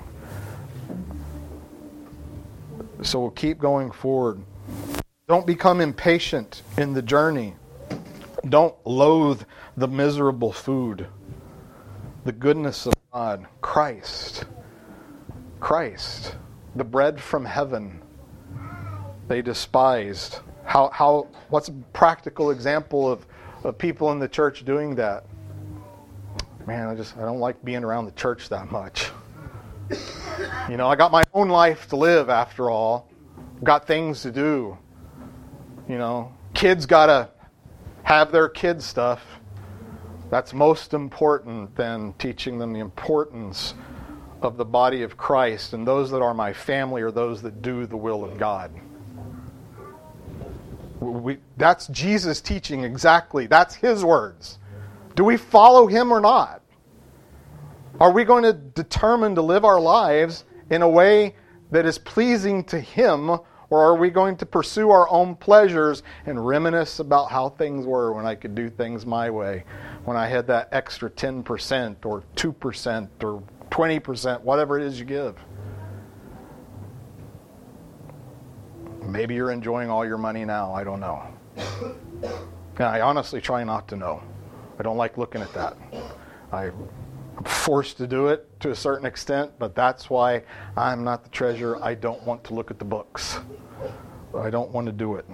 So we'll keep going forward. Don't become impatient in the journey. Don't loathe the miserable food. The goodness of God. Christ. Christ. The bread from heaven. They despised. How, how, what's a practical example of, of people in the church doing that? Man, I just, I don't like being around the church that much. You know, I got my own life to live after all. Got things to do. You know, kids got to have their kid stuff. That's most important than teaching them the importance of the body of Christ, and those that are my family are those that do the will of God. We, that's Jesus' teaching exactly. That's His words. Do we follow Him or not? Are we going to determine to live our lives in a way that is pleasing to Him, or are we going to pursue our own pleasures and reminisce about how things were when I could do things my way, when I had that extra ten percent or two percent or twenty percent, whatever it is you give? Maybe you're enjoying all your money now. I don't know. And I honestly try not to know. I don't like looking at that. I I'm forced to do it to a certain extent, but that's why I'm not the treasurer. I don't want to look at the books. I don't want to do it.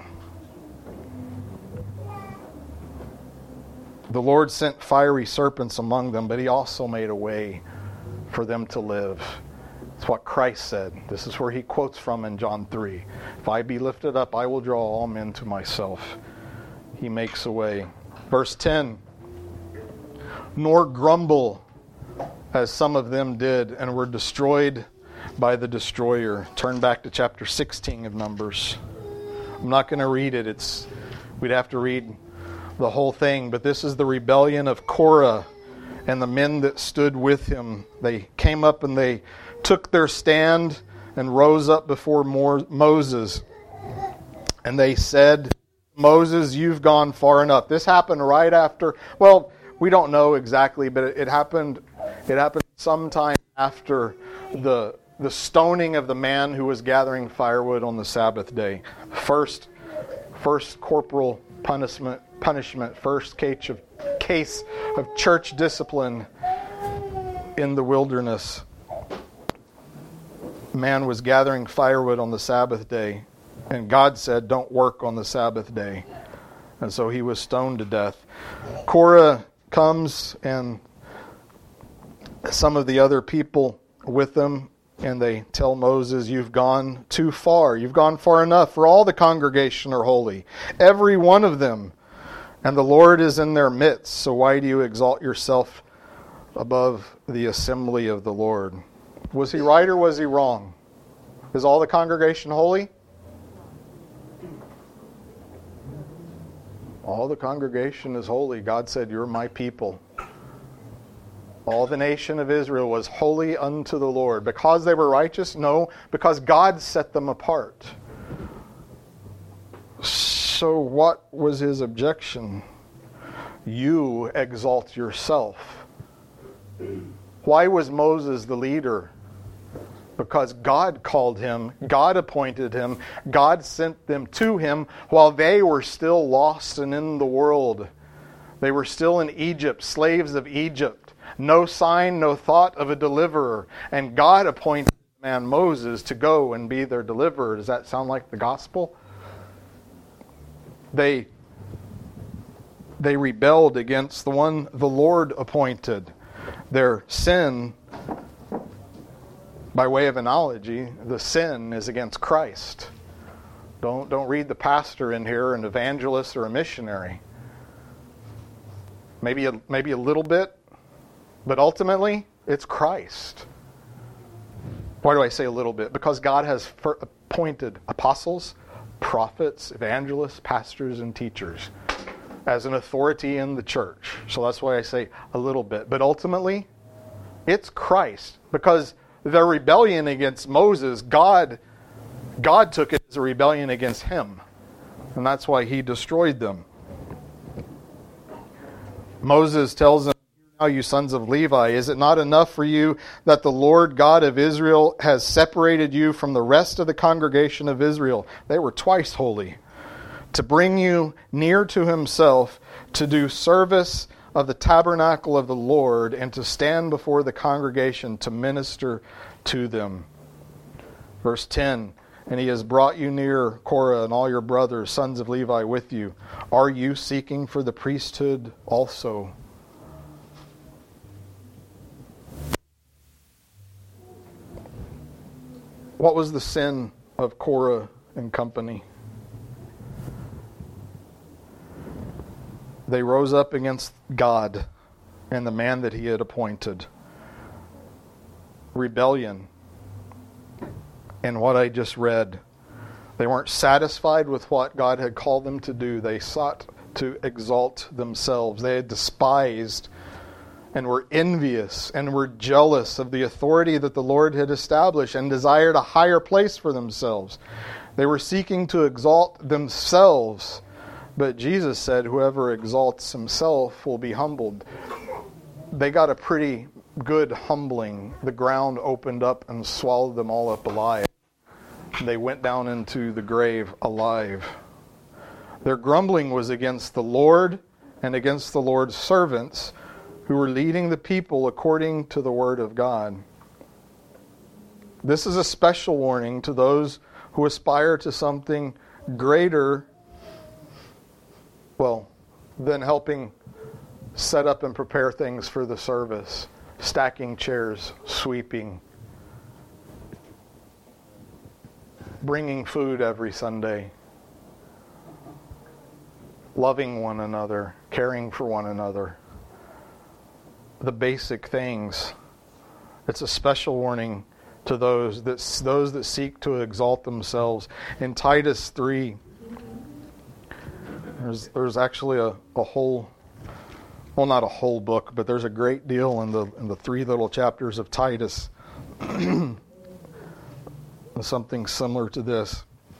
The Lord sent fiery serpents among them, but He also made a way for them to live. It's what Christ said. This is where He quotes from in John three. If I be lifted up, I will draw all men to myself. He makes a way. Verse ten. Nor grumble, as some of them did, and were destroyed by the destroyer. Turn back to chapter sixteen of Numbers. I'm not going to read it. It's we'd have to read the whole thing, but this is the rebellion of Korah and the men that stood with him. They came up and they took their stand and rose up before Moses. And they said, Moses, you've gone far enough. This happened right after, well, we don't know exactly, but it, it happened It happened sometime after the the stoning of the man who was gathering firewood on the Sabbath day. First, first corporal punishment, punishment, first case of, case of church discipline in the wilderness. Man was gathering firewood on the Sabbath day, and God said, don't work on the Sabbath day. And so he was stoned to death. Korah comes, and some of the other people with him, and they tell Moses, you've gone too far. You've gone far enough, for all the congregation are holy, every one of them. And the Lord is in their midst, so why do you exalt yourself above the assembly of the Lord? Was he right or was he wrong? Is all the congregation holy? All the congregation is holy. God said, you're my people. All the nation of Israel was holy unto the Lord. Because they were righteous? No, because God set them apart. So what was his objection? You exalt yourself. Why was Moses the leader? Because God called him, God appointed him, God sent them to him while they were still lost and in the world. They were still in Egypt, slaves of Egypt. No sign, no thought of a deliverer. And God appointed the man Moses to go and be their deliverer. Does that sound like the gospel? They, they rebelled against the one the Lord appointed. Their sin, by way of analogy, the sin is against Christ. Don't, don't read the pastor in here, an evangelist or a missionary. Maybe a, maybe a little bit, but ultimately, it's Christ. Why do I say a little bit? Because God has appointed apostles, prophets, evangelists, pastors, and teachers as an authority in the church. So that's why I say a little bit. But ultimately, it's Christ. Because their rebellion against Moses, God, God took it as a rebellion against him. And that's why he destroyed them. Moses tells them, now, you sons of Levi, is it not enough for you that the Lord God of Israel has separated you from the rest of the congregation of Israel? They were twice holy. To bring you near to himself, to do service of the tabernacle of the Lord, and to stand before the congregation to minister to them. Verse ten, and he has brought you near, Korah and all your brothers, sons of Levi, with you. Are you seeking for the priesthood also? What was the sin of Korah and company? They rose up against God and the man that he had appointed. Rebellion. And what I just read, they weren't satisfied with what God had called them to do. They sought to exalt themselves. They had despised and were envious and were jealous of the authority that the Lord had established and desired a higher place for themselves. They were seeking to exalt themselves. But Jesus said, whoever exalts himself will be humbled. They got a pretty good humbling. The ground opened up and swallowed them all up alive. They went down into the grave alive. Their grumbling was against the Lord and against the Lord's servants, who were leading the people according to the Word of God. This is a special warning to those who aspire to something greater, well, than helping set up and prepare things for the service, stacking chairs, sweeping, bringing food every Sunday, loving one another, caring for one another. The basic things. It's a special warning to those that those that seek to exalt themselves. In Titus three, there's there's actually a, a whole, well, not a whole book, but there's a great deal in the in the three little chapters of Titus. Something similar to this.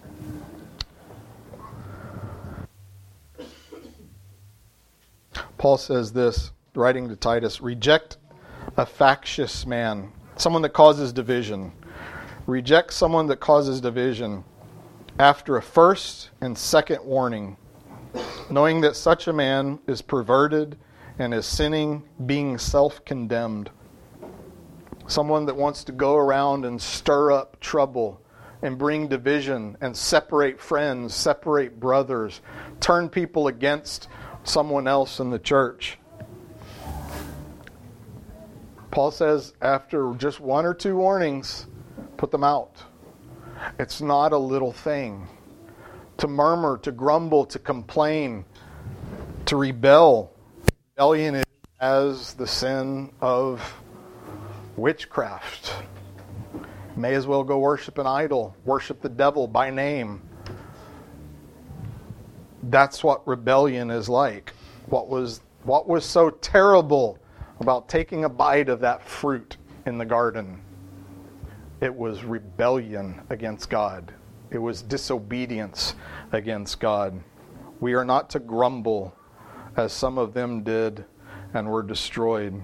Paul says this, writing to Titus, reject a factious man, someone that causes division. Reject someone that causes division after a first and second warning, knowing that such a man is perverted and is sinning, being self-condemned. Someone that wants to go around and stir up trouble and bring division and separate friends, separate brothers, turn people against someone else in the church. Paul says after just one or two warnings, put them out. It's not a little thing. To murmur, to grumble, to complain, to rebel. Rebellion is as the sin of witchcraft. May as well go worship an idol, worship the devil by name. That's what rebellion is like. What was what was so terrible about taking a bite of that fruit in the garden? It was rebellion against God. It was disobedience against God. We are not to grumble as some of them did and were destroyed.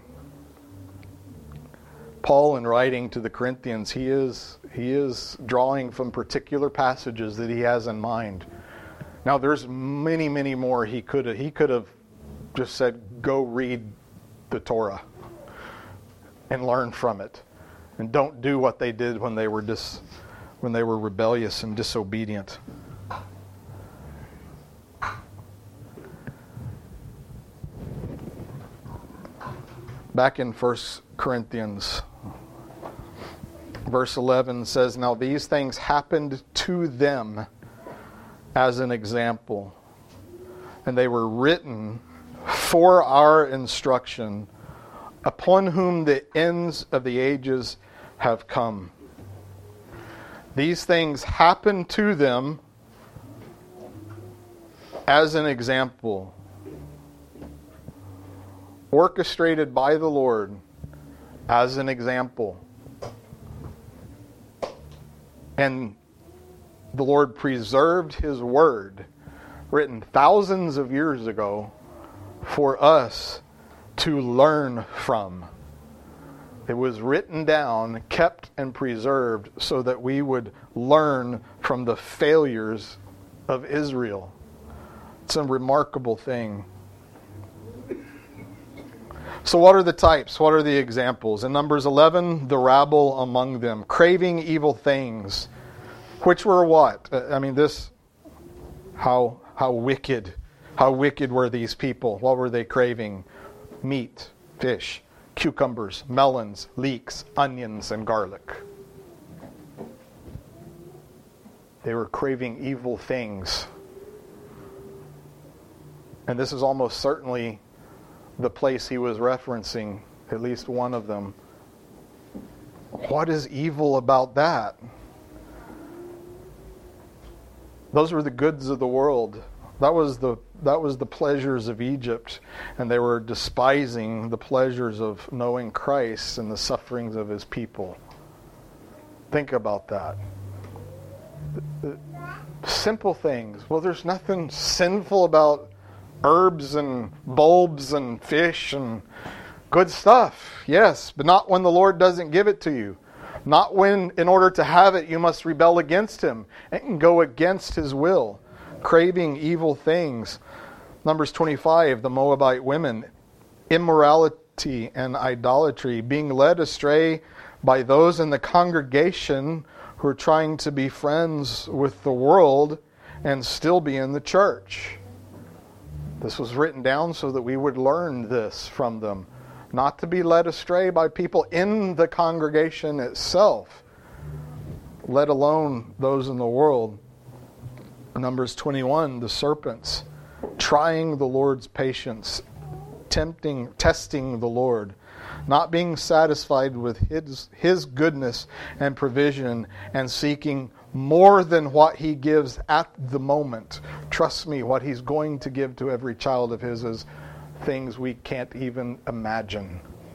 Paul, in writing to the Corinthians, he is he is drawing from particular passages that he has in mind. Now, there's many, many more he could have. He could have just said, go read the Torah and learn from it. And don't do what they did when they were dis, when they were rebellious and disobedient. Back in First Corinthians, verse eleven says, now these things happened to them as an example, and they were written for our instruction, upon whom the ends of the ages have come. These things happened to them as an example, orchestrated by the Lord as an example. And the Lord preserved His word, written thousands of years ago, for us to learn from. It was written down, kept and preserved so that we would learn from the failures of Israel. It's a remarkable thing. So what are the types? What are the examples? In Numbers eleven, the rabble among them, craving evil things, which were what? I mean, this, how how wicked, how wicked were these people? What were they craving? Meat, fish, cucumbers, melons, leeks, onions, and garlic. They were craving evil things. And this is almost certainly the place he was referencing, at least one of them. What is evil about that? Those were the goods of the world. That was the that was the pleasures of Egypt, and they were despising the pleasures of knowing Christ and the sufferings of His people. Think about that. Simple things. Well, there's nothing sinful about herbs and bulbs and fish and good stuff. Yes, but not when the Lord doesn't give it to you. Not when, in order to have it, you must rebel against Him and go against His will. Craving evil things. Numbers twenty-five, the Moabite women. Immorality and idolatry. Being led astray by those in the congregation who are trying to be friends with the world and still be in the church. This was written down so that we would learn this from them. Not to be led astray by people in the congregation itself, let alone those in the world. Numbers twenty-one, the serpents, trying the Lord's patience, tempting, testing the Lord, not being satisfied with His, His goodness and provision and seeking more than what He gives at the moment. Trust me, what He's going to give to every child of His is things we can't even imagine.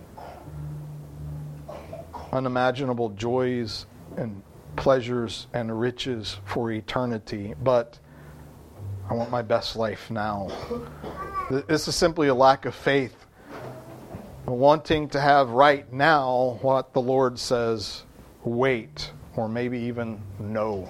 Unimaginable joys and pleasures and riches for eternity. But I want my best life now. This is simply a lack of faith. Wanting to have right now what the Lord says, wait. or maybe even no.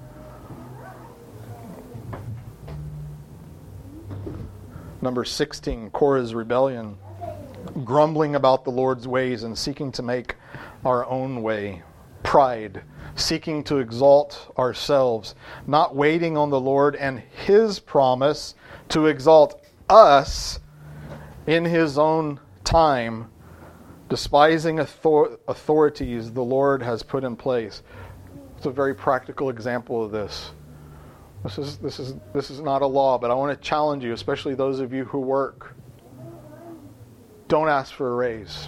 Number sixteen, Korah's rebellion. Grumbling about the Lord's ways and seeking to make our own way. Pride, seeking to exalt ourselves, not waiting on the Lord and His promise to exalt us in His own time, despising author- authorities the Lord has put in place. It's a very practical example of this. This is this is this is not a law, but I want to challenge you, especially those of you who work. Don't ask for a raise.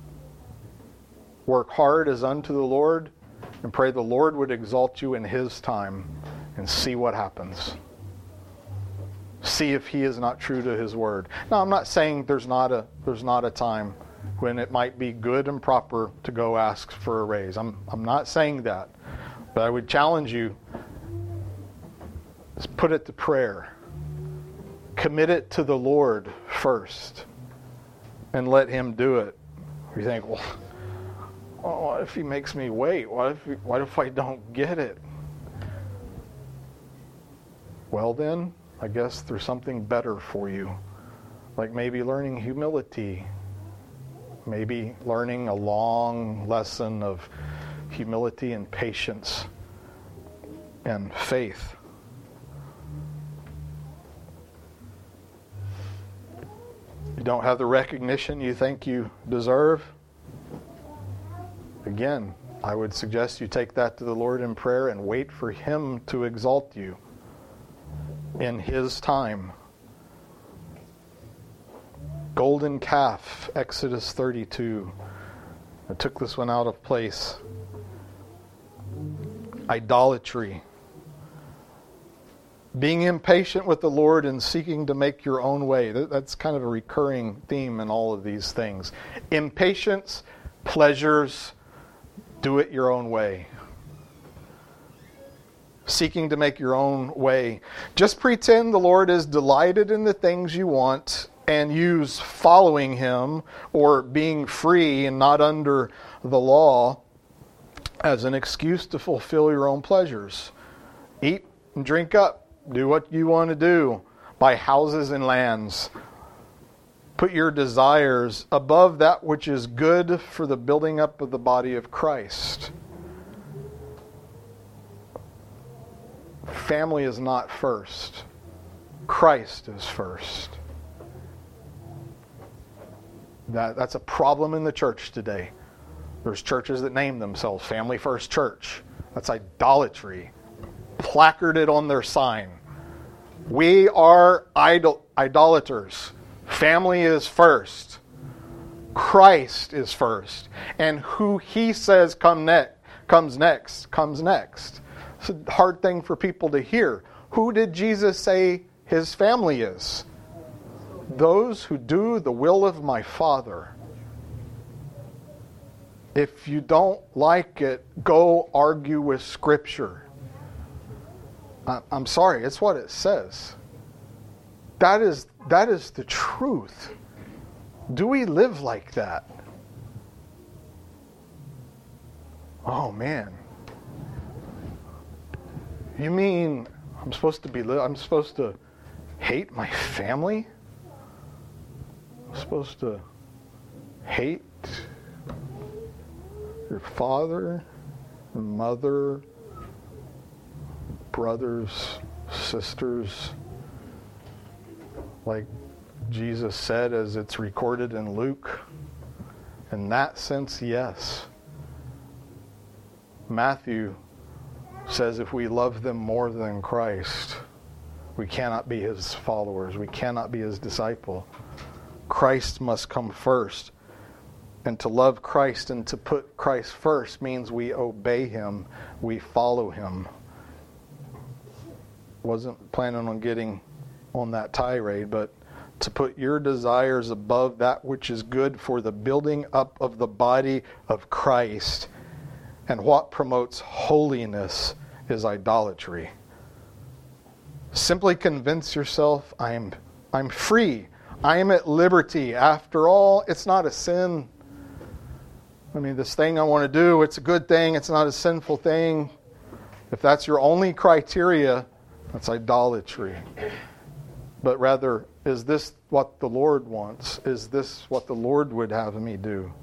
Work hard as unto the Lord and pray the Lord would exalt you in His time and see what happens. See if He is not true to His word. Now, I'm not saying there's not a there's not a time when it might be good and proper to go ask for a raise. I'm I'm not saying that. But I would challenge you, is put it to prayer. Commit it to the Lord first. And let Him do it. You think, well, well, what if He makes me wait? What if, what if I don't get it? Well then, I guess there's something better for you. Like maybe learning humility. Maybe learning a long lesson of humility and patience and faith. You don't have the recognition you think you deserve? Again, I would suggest you take that to the Lord in prayer and wait for Him to exalt you in His time. Golden calf, Exodus thirty-two. I took this one out of place. Idolatry. Being impatient with the Lord and seeking to make your own way. That's kind of a recurring theme in all of these things. Impatience, pleasures, do it your own way. Seeking to make your own way. Just pretend the Lord is delighted in the things you want and use following Him or being free and not under the law as an excuse to fulfill your own pleasures. Eat and drink up. Do what you want to do. Buy houses and lands. Put your desires above that which is good for the building up of the body of Christ. Family is not first. Christ is first. That, that's a problem in the church today. There's churches that name themselves Family First Church. That's idolatry. Placarded on their sign. We are idol- idolaters. Family is first. Christ is first. And who He says come ne- comes next, comes next. It's a hard thing for people to hear. Who did Jesus say His family is? Those who do the will of my Father. If you don't like it, go argue with Scripture. I'm sorry, it's what it says. That is that is the truth. Do we live like that? Oh man. You mean I'm supposed to be I'm supposed to hate my family? I'm supposed to hate your father, your mother, brothers, sisters, like Jesus said as it's recorded in Luke? In that sense, yes. Matthew says if we love them more than Christ, we cannot be His followers. We cannot be His disciple. Christ must come first. And to love Christ and to put Christ first means we obey Him, we follow Him. Wasn't planning on getting on that tirade, but to put your desires above that which is good for the building up of the body of Christ. And what promotes holiness is idolatry. Simply convince yourself, I am, I'm free. I am at liberty. After all, it's not a sin. I mean, this thing I want to do, it's a good thing, it's not a sinful thing. If that's your only criteria, that's idolatry. But rather, is this what the Lord wants? Is this what the Lord would have me do?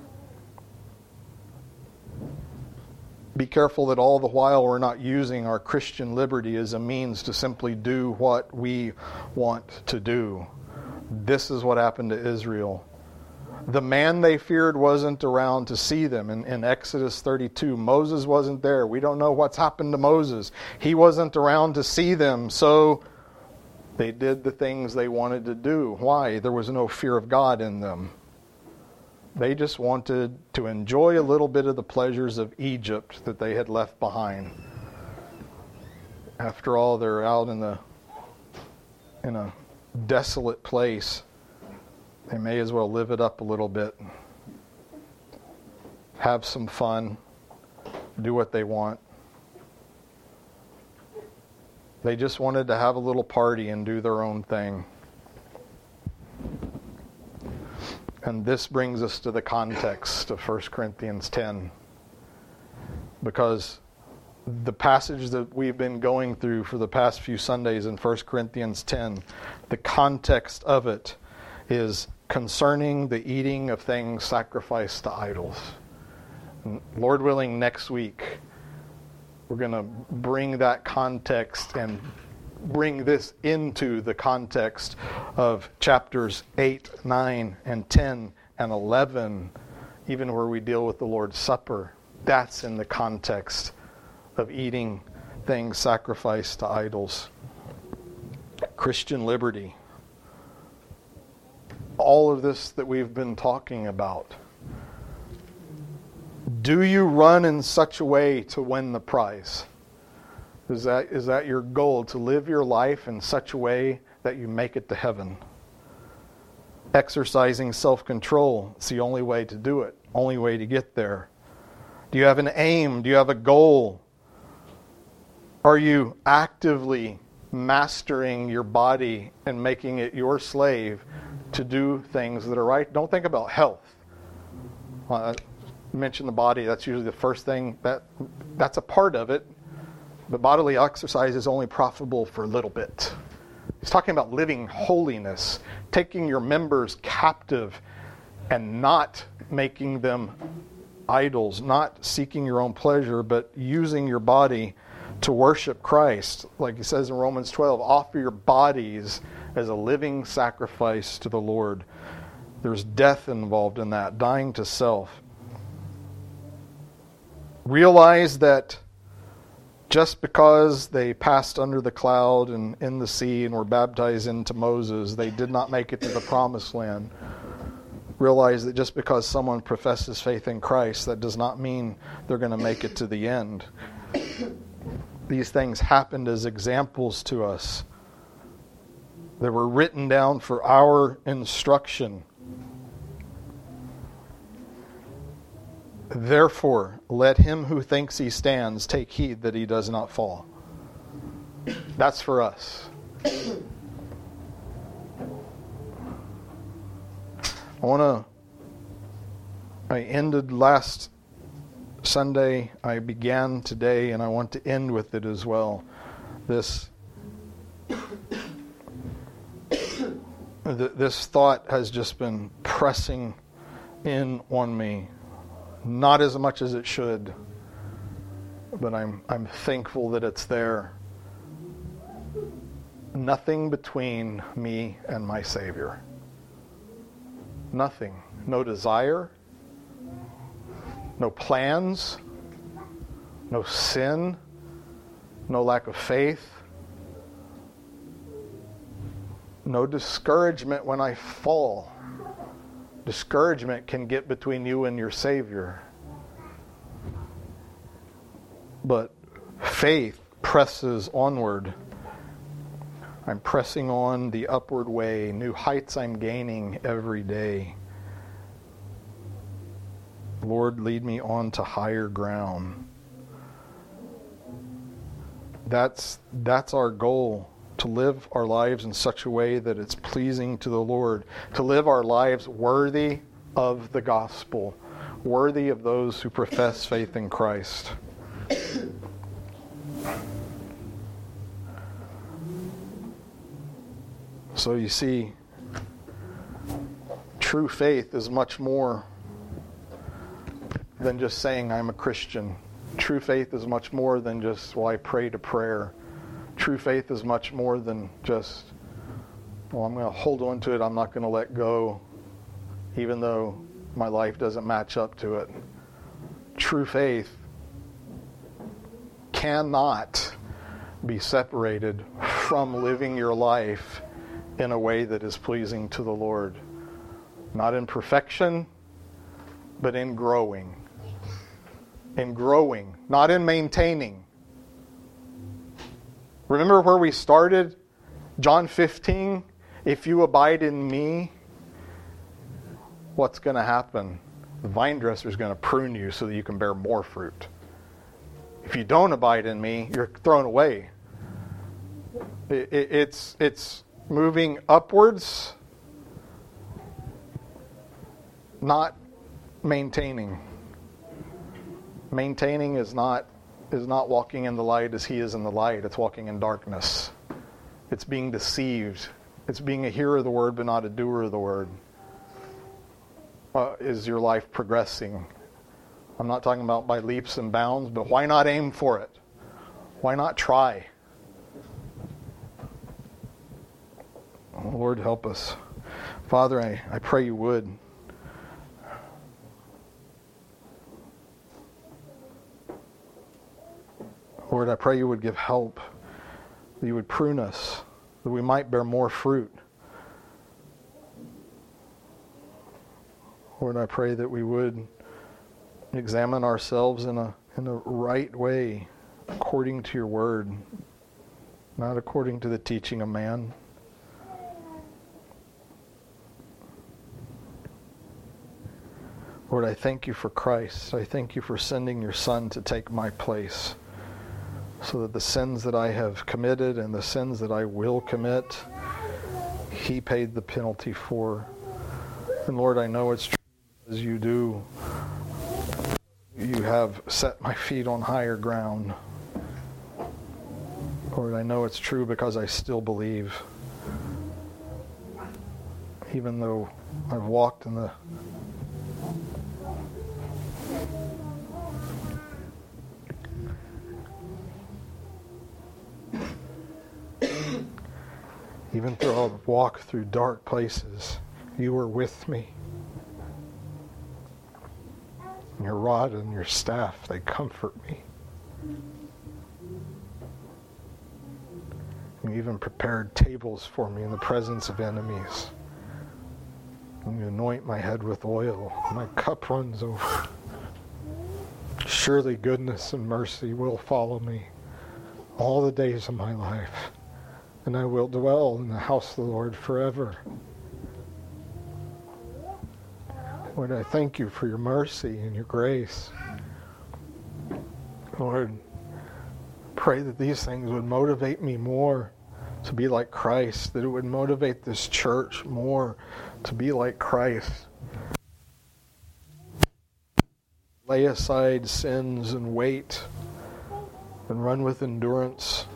Be careful that all the while we're not using our Christian liberty as a means to simply do what we want to do. This is what happened to Israel. The man they feared wasn't around to see them. In, in Exodus thirty-two, Moses wasn't there. We don't know what's happened to Moses. He wasn't around to see them, so they did the things they wanted to do. Why? There was no fear of God in them. They just wanted to enjoy a little bit of the pleasures of Egypt that they had left behind. After all, they're out in the in a desolate place. They may as well live it up a little bit. Have some fun. Do what they want. They just wanted to have a little party and do their own thing. And this brings us to the context of First Corinthians ten. Because the passage that we've been going through for the past few Sundays in First Corinthians ten, the context of it is concerning the eating of things sacrificed to idols. And Lord willing, next week, we're going to bring that context and bring this into the context of chapters eight, nine, and ten, and eleven, even where we deal with the Lord's Supper. That's in the context of eating things sacrificed to idols. Christian liberty. All of this that we've been talking about. Do you run in such a way to win the prize? Is that is that your goal, to live your life in such a way that you make it to heaven? Exercising self-control, it's the only way to do it, only way to get there. Do you have an aim? Do you have a goal? Are you actively mastering your body and making it your slave to do things that are right? Don't think about health. Uh, mention the body, that's usually the first thing. That that's a part of it. But bodily exercise is only profitable for a little bit. He's talking about living holiness, taking your members captive and not making them idols, not seeking your own pleasure, but using your body to worship Christ. Like he says in Romans twelve, offer your bodies as a living sacrifice to the Lord. There's death involved in that, dying to self. Realize that just because they passed under the cloud and in the sea and were baptized into Moses, they did not make it to the promised land. Realize that just because someone professes faith in Christ, that does not mean they're going to make it to the end. These things happened as examples to us. They were written down for our instruction. Therefore, let him who thinks he stands take heed that he does not fall. That's for us. I want to, I ended last Sunday, I began today, and I want to end with it as well. This, this thought has just been pressing in on me. Not as much as it should, but I'm I'm thankful that it's there. Nothing between me and my Savior. Nothing. No desire. No plans. No sin. No lack of faith. No discouragement when I fall. Discouragement can get between you and your Savior. But faith presses onward. I'm pressing on the upward way. New heights I'm gaining every day. Lord, lead me on to higher ground. That's that's our goal. To live our lives in such a way that it's pleasing to the Lord. To live our lives worthy of the gospel. worthy of those who profess faith in Christ. So you see, true faith is much more than just saying I'm a Christian. True faith is much more than just, well, I prayed a prayer. True faith is much more than just, well, I'm going to hold on to it, I'm not going to let go, even though my life doesn't match up to it. True faith cannot be separated from living your life in a way that is pleasing to the Lord. Not in perfection, but in growing. In growing, not in maintaining. Remember where we started? John fifteen, if you abide in me, what's going to happen? The vine dresser is going to prune you so that you can bear more fruit. If you don't abide in me, you're thrown away. It, it, it's, it's moving upwards, not maintaining. Maintaining is not is not walking in the light as he is in the light. It's walking in darkness. It's being deceived. It's being a hearer of the word but not a doer of the word. Uh, is your life progressing? I'm not talking about by leaps and bounds, but why not aim for it? Why not try? Lord, help us. Father, I, I pray you would. Lord, I pray you would give help, that you would prune us, that we might bear more fruit. Lord, I pray that we would examine ourselves in a in a right way, according to your word, not according to the teaching of man. Lord, I thank you for Christ. I thank you for sending your Son to take my place, so that the sins that I have committed and the sins that I will commit, he paid the penalty for. And Lord, I know it's true as you do. You have set my feet on higher ground. Lord, I know it's true because I still believe. Even though I've walked in the Even though I've walked through dark places, you were with me. Your rod and your staff, they comfort me. You even prepared tables for me in the presence of enemies. And you anoint my head with oil. My cup runs over. Surely goodness and mercy will follow me all the days of my life, and I will dwell in the house of the Lord forever. Lord, I thank you for your mercy and your grace. Lord, pray that these things would motivate me more to be like Christ, that it would motivate this church more to be like Christ. Lay aside sins and wait and run with endurance,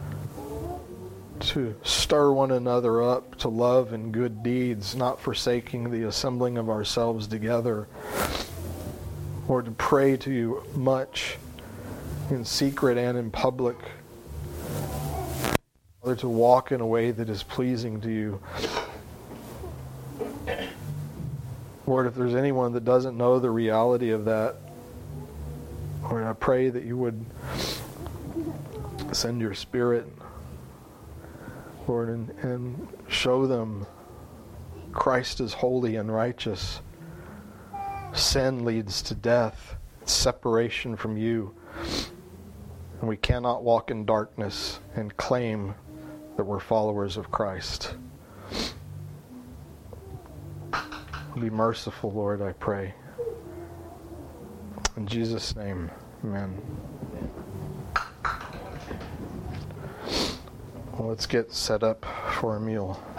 to stir one another up to love and good deeds, not forsaking the assembling of ourselves together. Lord, to pray to you much in secret and in public. Lord, to walk in a way that is pleasing to you. Lord, if there's anyone that doesn't know the reality of that, Lord, I pray that you would send your Spirit, Lord, and, and show them Christ is holy and righteous. Sin leads to death, separation from you. And we cannot walk in darkness and claim that we're followers of Christ. Be merciful, Lord, I pray. In Jesus' name, amen. Well, let's get set up for a meal.